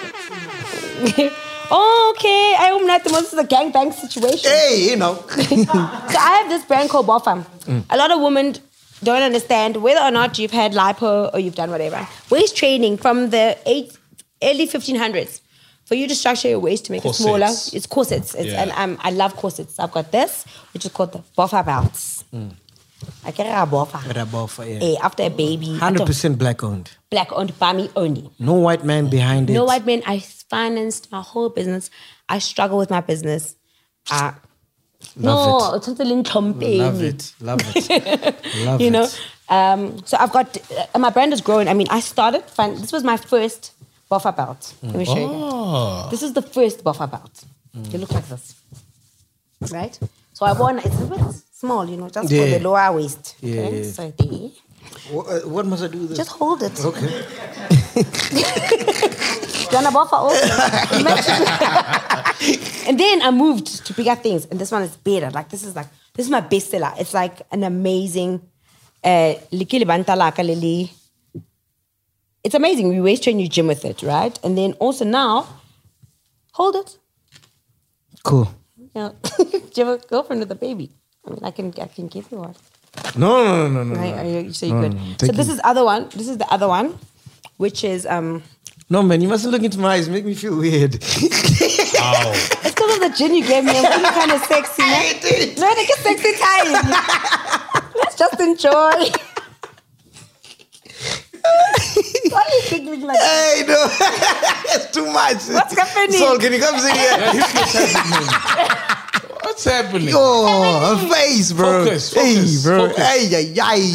Okay, I hope not. This is a gangbang situation. Hey, you know. So I have this brand called Boffa. A lot of women don't understand whether or not you've had lipo or you've done whatever. Waist training from the early 1500s. For you to structure your waist to make it smaller, it's corsets. And I love corsets. I've got this, which is called the Boffa belts. I get a Boffa. Yeah. After a baby. 100% black owned. Black owned by me only. No white man behind it. No white man. I financed my whole business. I struggle with my business. Love it's something company. Love it. Love You know, it. so I've got my brand has grown. I mean, I started. This was my first Boffa belt. Let me show you. This is the first Boffa belt. They look like this, right? So I wore. It's a bit small, you know, just for the lower waist. Yeah. Okay? So there. What must I do with this? Just hold it. Okay. Done a Boffa also. And then I moved to bigger things, and this one is better. Like this is my bestseller. It's like an amazing. It's amazing. We waist train, you gym with it, right? And then also now, hold it. Cool. Yeah. Do you have a girlfriend with a baby? I mean, I can give you one. No. Right? So you're good. So this is other one. This is the other one, which is No, man, you mustn't look into my eyes. Make me feel weird. It's because of the gin you gave me. I'm feeling kind of sexy. No, take a sexy time. Let's just enjoy. Why are you giggling like that? Hey, no. It's too much. What's happening? Sol, can you come sit here? What's happening? Oh, a face, bro. Focus, Hey, bro. focus. Hey.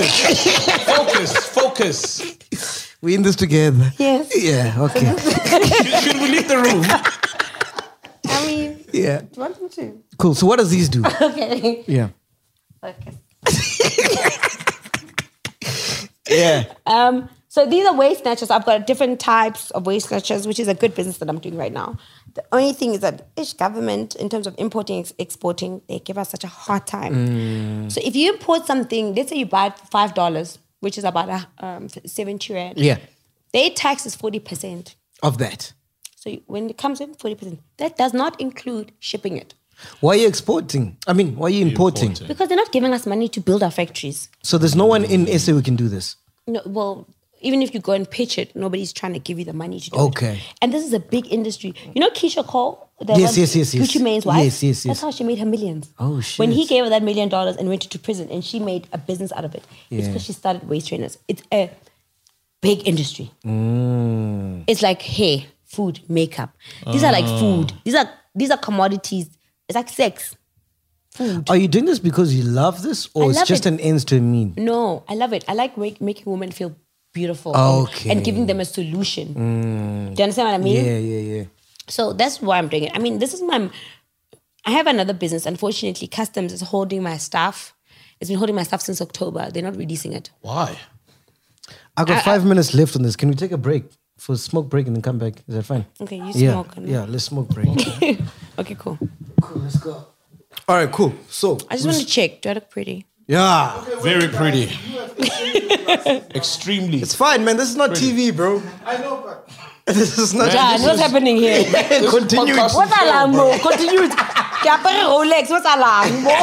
Focus. We in this together. Yes. Yeah, okay. Should we leave the room? I mean, Yeah. do you want me to? Cool. So what does these do? Okay. Yeah. Okay. Yeah. So these are waist snatchers. I've got different types of waist snatchers, which is a good business that I'm doing right now. The only thing is that each government, in terms of importing, exporting, they give us such a hard time. So if you import something, let's say you buy it for $5, which is about 70 rand. Yeah. Their tax is 40%. Of that. So when it comes in, 40%. That does not include shipping it. Why are you exporting? I mean, why are you importing? Because they're not giving us money to build our factories. So there's no one in SA who can do this? No, well, even if you go and pitch it, nobody's trying to give you the money to do it. Okay. And this is a big industry. You know Keisha Cole? Yes. Gucci Mane's wife? Yes. That's how she made her millions. Oh, shit. When he gave her that $1 million and went to prison and she made a business out of it. It's because she started waist trainers. It's a big industry. It's like hair, food, makeup. These are like food. These are commodities. It's like sex. Food. Are you doing this because you love this or I it's love just it. an ends to a mean? No, I love it. I like making women feel beautiful Okay. and giving them a solution. Do you understand what I mean? Yeah. So that's why I'm doing it. I mean, I have another business. Unfortunately, Customs is holding my stuff. It's been holding my stuff since October. They're not releasing it. Why? I've got 5 minutes left on this. Can we take a break for a smoke break and then come back? Is that fine? Okay, you Yeah. smoke. Yeah, let's smoke break. Okay, cool. Cool, let's go. All right, cool. So, I just want to check. Do I look pretty? yeah. Very pretty. Extremely. It's fine, man. This is not TV, bro. I know, but this is not. Yeah, what's happening here? Continue. podcast- What's alarm, bro? Continue. Rolex. What's alarm, bro?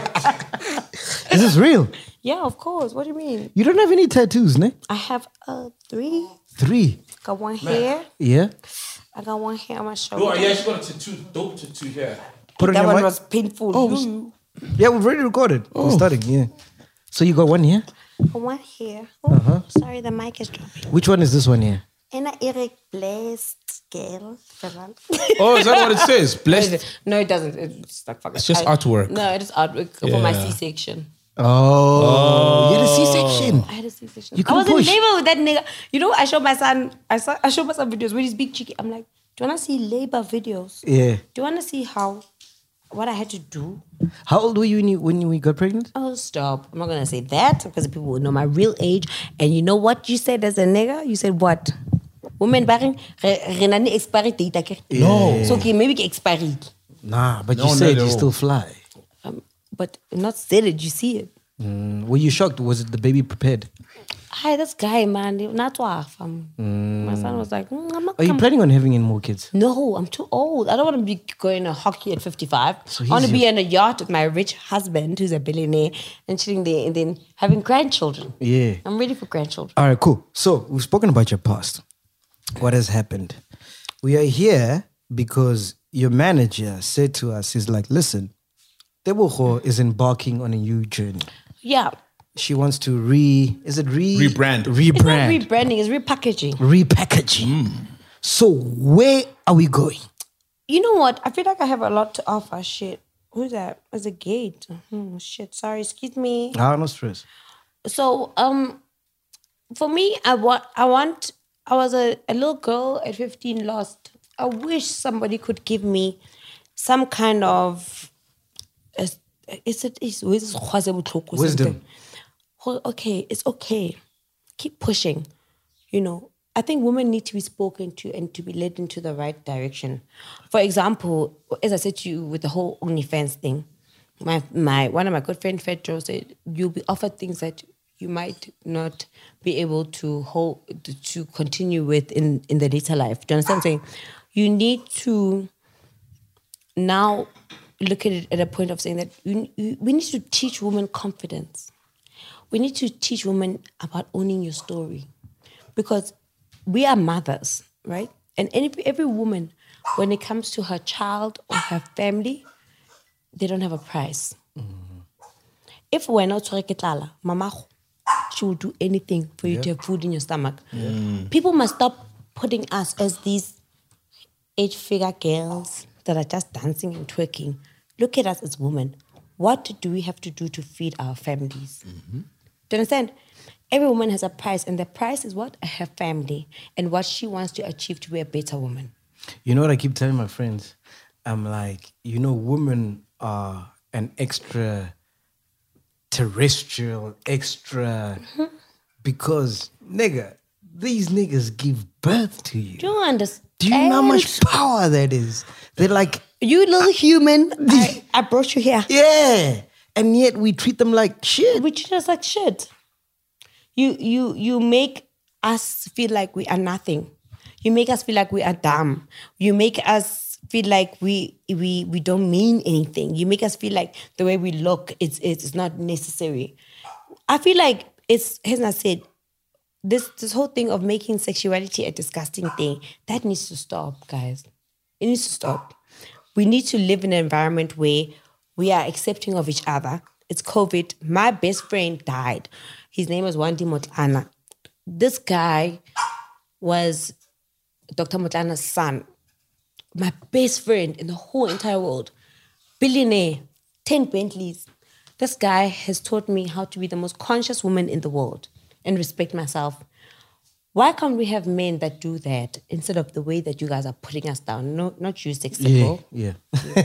Is this real? Yeah, of course. What do you mean? You don't have any tattoos, ne? I have 3. 3. Got one here. Yeah. I got one here on my shoulder. Oh, yeah, she got a tattoo, dope tattoo here. Put it That on your one mic. was painful. Yeah, we've already recorded. We're starting. Yeah. So you got one here. One here. Oh, sorry, the mic is dropping. Which one is this one here? And Eric blessed girl. Oh, is that what it says? Blessed. No, it doesn't. It's like fucking. It's just artwork. No, it is artwork for my Yeah. C-section. Oh, you had a C-section. I had a C-section. You I was couldn't push. in labor with that nigga. You know, I showed my son videos with his big cheeky. I'm like, do you want to see labor videos? Yeah. Do you want to see what I had to do? How old were you when you got pregnant? Oh, stop. I'm not going to say that because people will know my real age. And you know what you said as a nigga? You said what? Women baring, renani expiry date. No. So okay, maybe expiry. Nah, but No, you said not at you all. still fly. But not said it, you see it. Were you shocked? Was it the baby prepared? Hi, this guy, man, not off. My son was like, I'm not Are you coming. planning on having any more kids? No, I'm too old. I don't want to be going to hockey at 55. So I want to he's be in a yacht with my rich husband, who's a billionaire, and chilling there and then having grandchildren. Yeah. I'm ready for grandchildren. All right, cool. So we've spoken about your past. What has happened? We are here because your manager said to us, he's like, listen, Tebogo is embarking on a new journey. Yeah. She wants to rebrand. It's not rebranding, it's repackaging. Repackaging. So where are we going? You know what? I feel like I have a lot to offer. Shit. Who's that? There's a gate. Shit. Sorry, excuse me. No stress. So, for me, I was a little girl at 15 lost. I wish somebody could give me some kind of Wisdom. Okay, it's okay. Keep pushing. You know, I think women need to be spoken to and to be led into the right direction. For example, as I said to you with the whole OnlyFans thing, one of my good friends, Fedro, said you'll be offered things that you might not be able to continue with in the later life. Do you understand what I'm saying? You need to now look at it at a point of saying that we need to teach women confidence. We need to teach women about owning your story, because we are mothers, right? And every woman, when it comes to her child or her family, they don't have a price. If we're not Toreketlala, mama, she will do anything for you to have food in your stomach. People must stop putting us as these 8-figure girls that are just dancing and twerking. Look at us as women. What do we have to do to feed our families? Do you understand? Every woman has a price, and the price is what? Her family and what she wants to achieve to be a better woman. You know what I keep telling my friends? I'm like, women are an extra terrestrial, because, nigga, these niggas give birth to you. Do you understand? Do you know how much power that is? They're like, you little human, I brought you here. Yeah. And yet we treat them like shit. We treat us like shit. You make us feel like we are nothing. You make us feel like we are dumb. You make us feel like we don't mean anything. You make us feel like the way we look, it's not necessary. I feel like as I said, this whole thing of making sexuality a disgusting thing, that needs to stop, guys. It needs to stop. We need to live in an environment where we are accepting of each other. It's COVID. My best friend died. His name was Wandi Motlana. This guy was Dr. Motlana's son. My best friend in the whole entire world. Billionaire, 10 Bentleys. This guy has taught me how to be the most conscious woman in the world and respect myself. Why can't we have men that do that instead of the way that you guys are putting us down? No, not you, sex symbol. Yeah.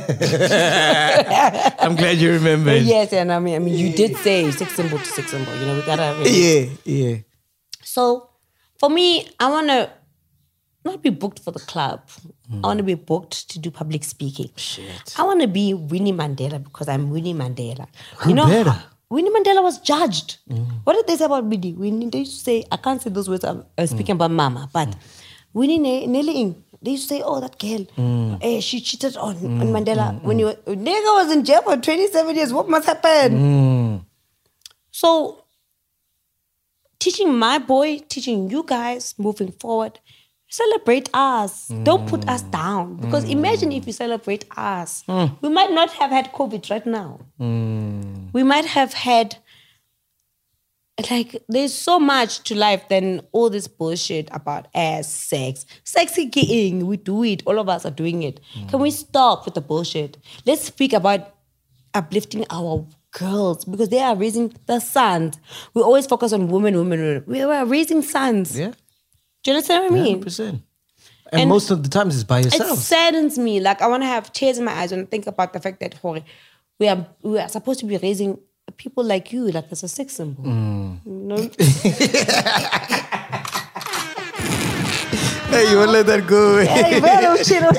I'm glad you remembered. Yes, and I mean, you did say sex symbol to sex symbol. You know, we gotta. Really... Yeah. So, for me, I want to not be booked for the club. I want to be booked to do public speaking. Shit. I want to be Winnie Mandela because I'm Winnie Mandela. Who better? Winnie Mandela was judged. What did they say about Winnie? They used to say, I can't say those words, I'm speaking about Mama, but Winnie Nelly, they used to say, oh, that girl, she cheated on Mandela. When nigga was in jail for 27 years, what must happen? So, teaching you guys moving forward, celebrate us. Don't put us down. Because imagine if you celebrate us. We might not have had COVID right now. We might have had, there's so much to life than all this bullshit about ass, sex. Sexy getting, we do it. All of us are doing it. Can we stop with the bullshit? Let's speak about uplifting our girls because they are raising the sons. We always focus on women. We are raising sons. Yeah. Do you understand what I mean? 100%. And most of the times it's by It yourself. saddens me. Like I want to have tears in my eyes when I think about the fact that we are supposed to be raising people like you, like as a sex symbol. You know? Hey, you won't let that go. Hey, well, chill.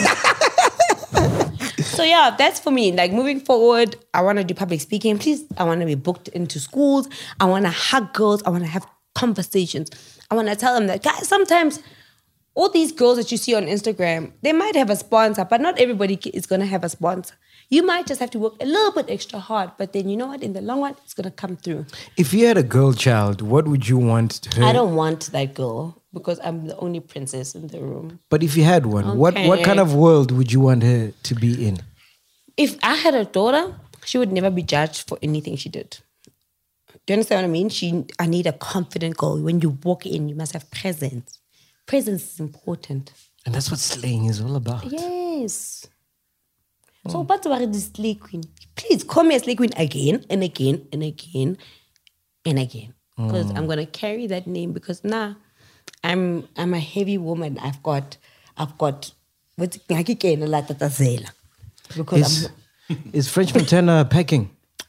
So yeah, that's for me. Like moving forward, I want to do public speaking. Please, I want to be booked into schools. I want to hug girls. I want to have conversations. I want to tell them that, guys, sometimes all these girls that you see on Instagram, they might have a sponsor, but not everybody is going to have a sponsor. You might just have to work a little bit extra hard, but then you know what? In the long run, it's going to come through. If you had a girl child, what would you want her? I don't want that girl because I'm the only princess in the room. But if you had one, what kind of world would you want her to be in? If I had a daughter, she would never be judged for anything she did. Do you understand what I mean? I need a confident girl. When you walk in, you must have presence. Presence is important. And that's what slaying is all about. Yes. So what's about this slay queen? Please call me a slay queen again and again and again and again. Because I'm gonna carry that name because I'm a heavy woman. I've got what's it? Because Is French Montana packing?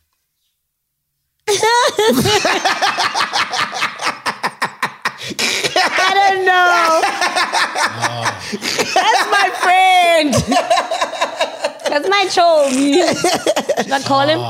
I don't know. That's my friend. That's my chomie. Should I call him?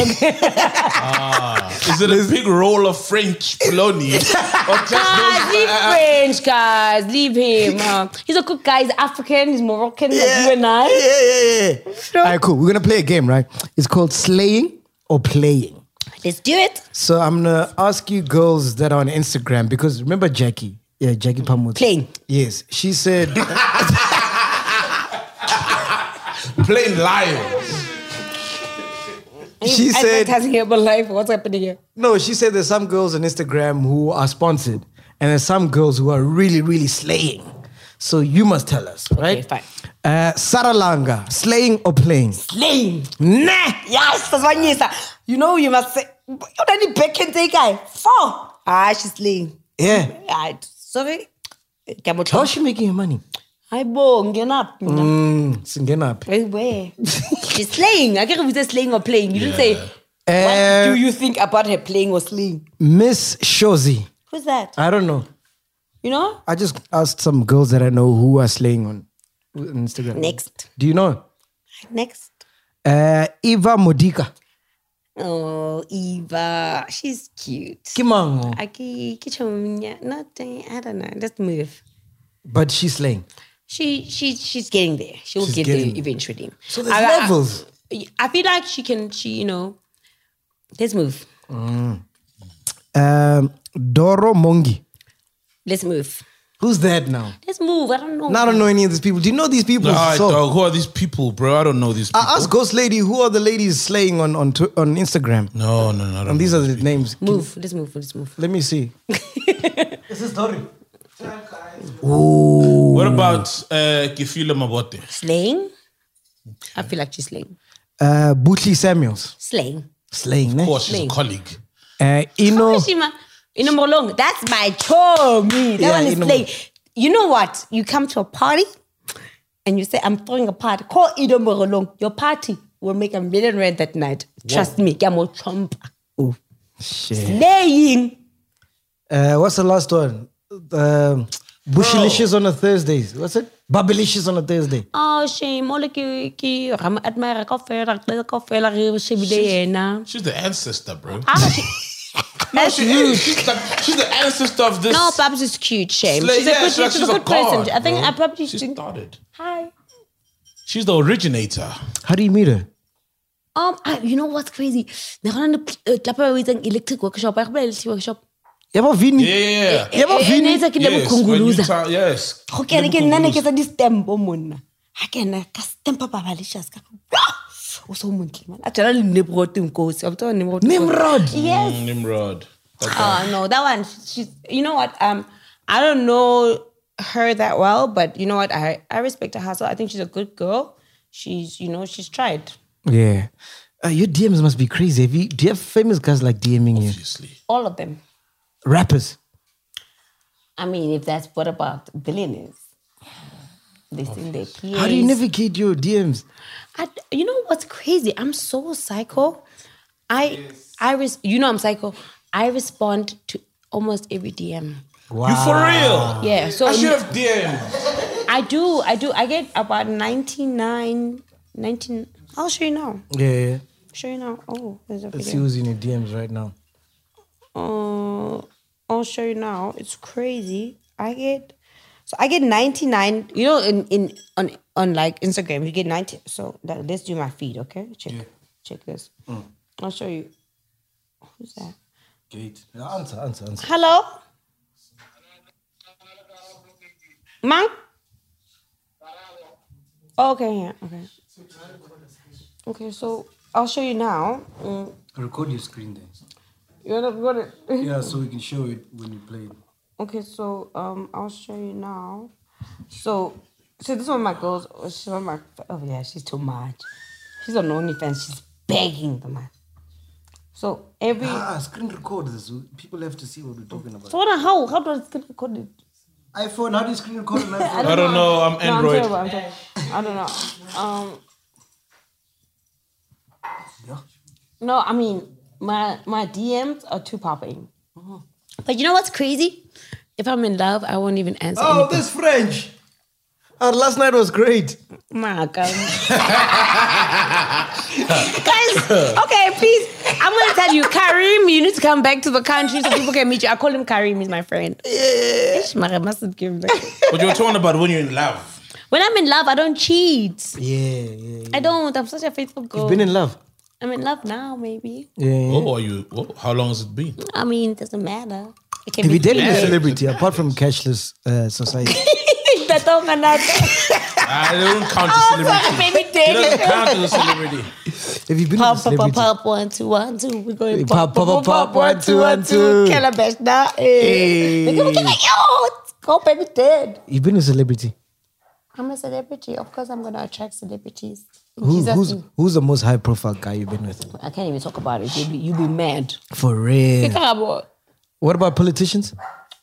Is it a big roll of French bologna? Or just Leave French, guys. Leave him. He's a good guy. He's African. He's Moroccan. Like you and I. Yeah. All right, cool. We're going to play a game, right? It's called Slaying or Playing. Let's do it. So I'm going to ask you girls that are on Instagram because remember Jackie? Yeah, Jackie Pamut. Playing. Yes. She said... plain lions. She said... Advertising about life. What's happening here? No, she said there's some girls on Instagram who are sponsored and there's some girls who are really, really slaying. So you must tell us, right? Okay, fine. Saralanga, slaying or playing? Slaying. Nah. Yes, that's what you say. You know, you must say, you don't back and take guy. 4. She's slaying. Yeah. Sorry. How is she making her money? Ngena up. Ngena up. Where? She's slaying. I can't remember if it's slaying or playing. You didn't say, what do you think about her playing or slaying? Miss Shozi. Who's that? I don't know. You know? I just asked some girls that I know who are slaying on Instagram. Next. Do you know? Next. Eva Modika. Oh, Eva. She's cute. Kimango. I don't know. Just move. But she's slaying. She's getting there. She'll She's get getting there eventually. So there's levels. I feel like she let's move. Doro Mongi. Let's move. Who's that now? Let's move. I don't know. I don't know any of these people. Do you know these people? Dog, who are these people, bro? I don't know these people. I asked Ghost Lady, who are the ladies slaying on Instagram? No. And these are the names. Move. Let's move. Let me see. This is Dory. What about Kifila Mabote? Slaying? Okay. I feel like she's slaying. Butli Samuels. Slaying. Slaying, Of course, she's a colleague. Ino Morolong. That's my chomie. That one is slaying. You know what? You come to a party and you say, I'm throwing a party. Call Ino Morolong. Your party will make R1 million that night. Trust me. Oh, shit. Slaying. What's the last one? Bushilicious on a Thursday. What's it? Babylicious on a Thursday. Oh, shame. She's the ancestor, bro. That's rude. She's the ancestor of this. No, Babs is cute, shame. She's a good person. I think I probably she started. Hi. She's the originator. How do you meet her? You know what's crazy? Electric workshop. Yabo Vini. Yeah. Yabo Vini. Yes. Okay, I can this tempo mona. I can stamp babalicious. Also, man. Actually, Nimrod. Nimrod. Yes. Nimrod. No, that one. She's. You know what? I don't know her that well, but you know what? I respect her hustle. I think she's a good girl. She's tried. Yeah. Your DMs must be crazy. Do you have famous guys like DMing you? Obviously. All of them. Rappers. I mean, if that's what about billionaires? They sing their PAs. How do you navigate your DMs? You know what's crazy? I'm so psycho. I'm psycho. I respond to almost every DM. Wow. You for real? Yeah. So I should have DM'd. I do. I get about 19. I'll show you now. Yeah. Show you now. Oh, there's a Let's see video. who's in your DMs right now. I'll show you now. It's crazy. I get 99. You know, on like Instagram, you get 90. So let's do my feed, okay? Check this. I'll show you. Who's that? Great. Answer. Hello? Mang? Okay, yeah, okay. Okay, so I'll show you now. Record your screen then. You want to record it? Yeah, so we can show it when you play it. Okay, so I'll show you now. So this is one of my girls. She's one of my. Oh yeah, she's too much. She's on OnlyFans. She's begging the man. So every. Screen record this. People have to see what we're talking about. So how do I screen record it? iPhone. How do you screen record an iPhone? I don't know. I'm Android. I'm terrible. I don't know. No, I mean my DMs are too popping. But you know what's crazy? If I'm in love, I won't even answer. Oh, this French. Last night was great. My God. Guys, okay, please. I'm going to tell you, Karim, you need to come back to the country so people can meet you. I call him Karim, he's my friend. Yeah. I mustn't give him back. But you're talking about when you're in love. When I'm in love, I don't cheat. Yeah. I don't. I'm such a faithful girl. You've been in love? I'm in love now, maybe. Yeah. Oh, are you? How long has it been? I mean, it doesn't matter. It can Have be you dated a celebrity apart from cashless society? I don't count as a celebrity. Baby He doesn't count as a celebrity. Have you been with a celebrity? Pop, 1, 2, 1, 2. We're going Pop, 1, 2, 1, 2. Calabash now. Hey. They're like, yo, go baby dead. You've been a celebrity? I'm a celebrity. Of course, I'm going to attract celebrities. Who's the most high profile guy you've been with? I can't even talk about it. You'll be mad. For real. What about politicians?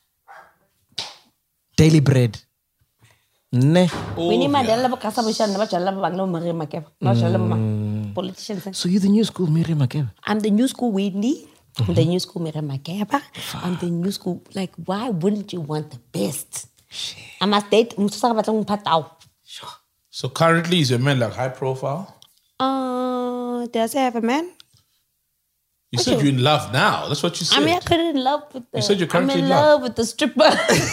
Daily bread. Ne. Politicians. So you're the new school Miriam Makeba? I'm the new school Whitney. I'm the new school Miriam Makeba. I'm the new school. Like, why wouldn't you want the best? I must date. So currently, is your man like high profile? Does he have a man? You said you're in love now. That's what you said. I mean, I couldn't in love with the. You said you're currently I'm in in love. love with the stripper.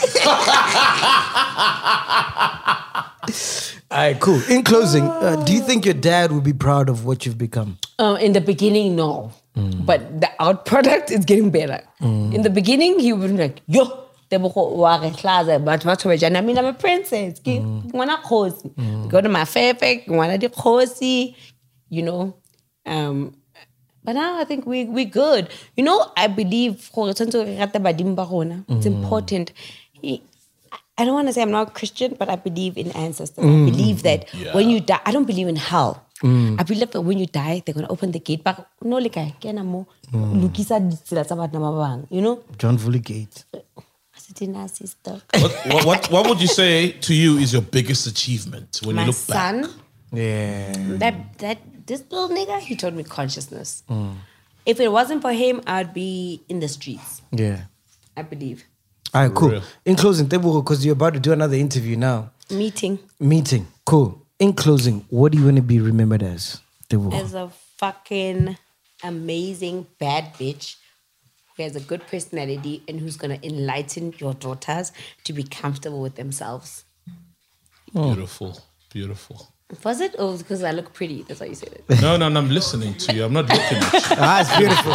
Alright, cool. In closing, do you think your dad would be proud of what you've become? In the beginning, no. But the out product is getting better. In the beginning, he would be like, yo, I mean, I'm a princess. Go to my favorite, you know. But now I think we're good. You know, I believe it's important. I don't want to say I'm not Christian, but I believe in ancestors. I believe that when you die, I don't believe in hell. I believe that when you die, they're going to open the gate back. No, like you know? John Vulligate. What would you say to you is your biggest achievement when you look back? My son. Yeah. This little nigga, he taught me consciousness. If it wasn't for him, I'd be in the streets. Yeah. I believe. All right, cool. real. In closing, because you're about to do another interview now. Meeting. Cool. In closing, what do you want to be remembered as? As a fucking amazing bad bitch who has a good personality and who's going to enlighten your daughters to be comfortable with themselves. Beautiful. Was it? Or because I look pretty? That's why you said it. No, I'm listening to you. I'm not looking at you. It's beautiful.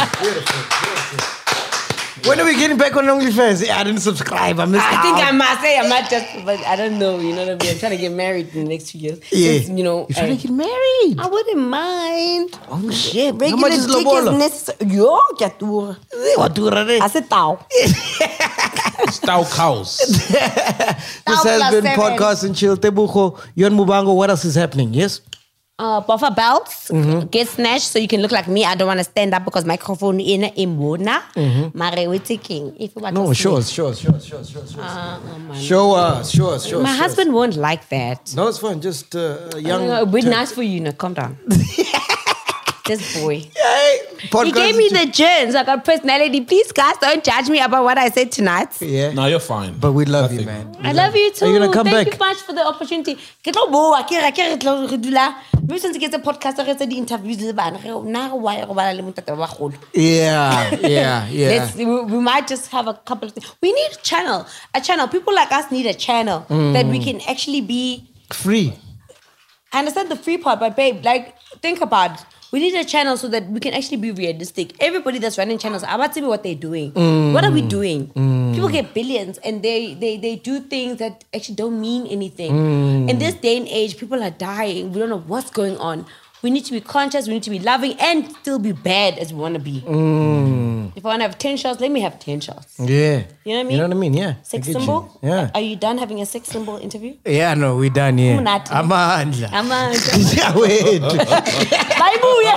When are we getting back on OnlyFans? Yeah, I didn't subscribe. I missed out. I think I must say I might just, but I don't know. You know what I mean? I'm trying to get married in the next 2 years. Yeah. Since, you know, You're trying to get married? I wouldn't mind. Oh, shit. Regular How much is dick lobola? is necessary. Yo, Katura. I said tau. Stau cows. This has been Podcast and Chill. Tebucho, Yon Mubango, what else is happening? Yes? buffer belts get snatched so you can look like me. I don't want to stand up because microphone in imona. Mare, we're taking. If you want No, to show us. man. Show us. My husband won't like that. No, it's fine. Just young. We're nice for you. Now, calm down. This boy. Podcast He gave me the germs. I got personality. Please, guys, don't judge me about what I said tonight. Yeah. No, you're fine. But we love you, man. I love you too. Are you gonna come Thank back? you much for the opportunity. Ke tlo boa, ke tlo re dula. Mme sentse ke tse podcast re tse di interviews le bana. Na why go bana le motata wa bagolo. Yeah. We might just have a couple of things. We need a channel. People like us need a channel that we can actually be Free. I understand the free part, but babe, like, think about it. We need a channel so that we can actually be realistic. Everybody that's running channels, I want to be what they're doing. What are we doing? People get billions and they do things that actually don't mean anything. In this day and age, people are dying. We don't know what's going on. We need to be conscious, we need to be loving and still be bad as we want to be. If I want to have 10 shots, let me have 10 shots. Yeah. You know what I mean? You know what I mean? Yeah. Sex I get symbol? you. Yeah. Are you done having a sex symbol interview? Yeah, no, we done, yeah. Umunati. Amandla. Amandla. Wait. Baibuya.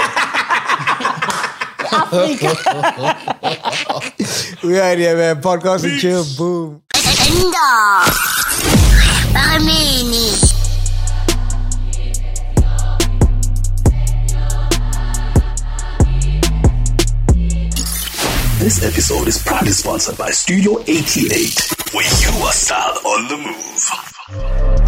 Africa. We are here, man. Podcast and chill. Boom. This episode is proudly sponsored by Studio 88, where you are style on the move.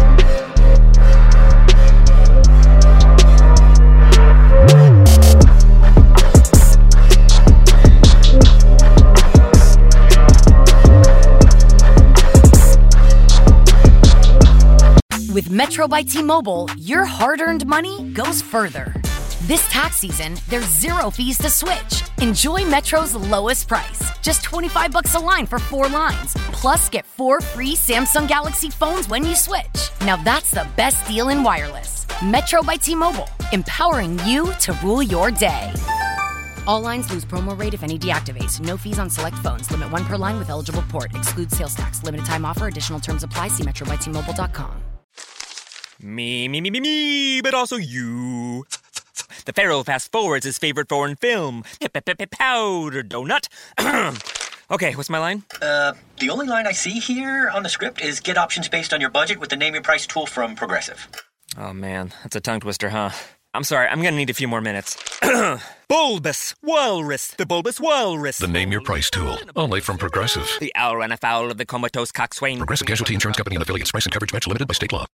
With Metro by T-Mobile, your hard-earned money goes further. This tax season, there's 0 fees to switch. Enjoy Metro's lowest price, just $25 a line for 4 lines. Plus, get 4 free Samsung Galaxy phones when you switch. Now that's the best deal in wireless. Metro by T-Mobile, empowering you to rule your day. All lines lose promo rate if any deactivates. No fees on select phones. Limit 1 per line with eligible port. Excludes sales tax. Limited time offer. Additional terms apply. See metrobytmobile.com. Me, but also you. The Pharaoh fast forwards his favorite foreign film, Powder Donut. Okay, what's my line? The only line I see here on the script is get options based on your budget with the Name Your Price tool from Progressive. Oh man, that's a tongue twister, huh? I'm sorry, I'm gonna need a few more minutes. Bulbous Walrus, the Bulbous Walrus. The Name Your Price tool, only from Progressive. The owl ran afoul of the comatose coxswain. Progressive Casualty Insurance Company and affiliates. Price and coverage match limited by state law.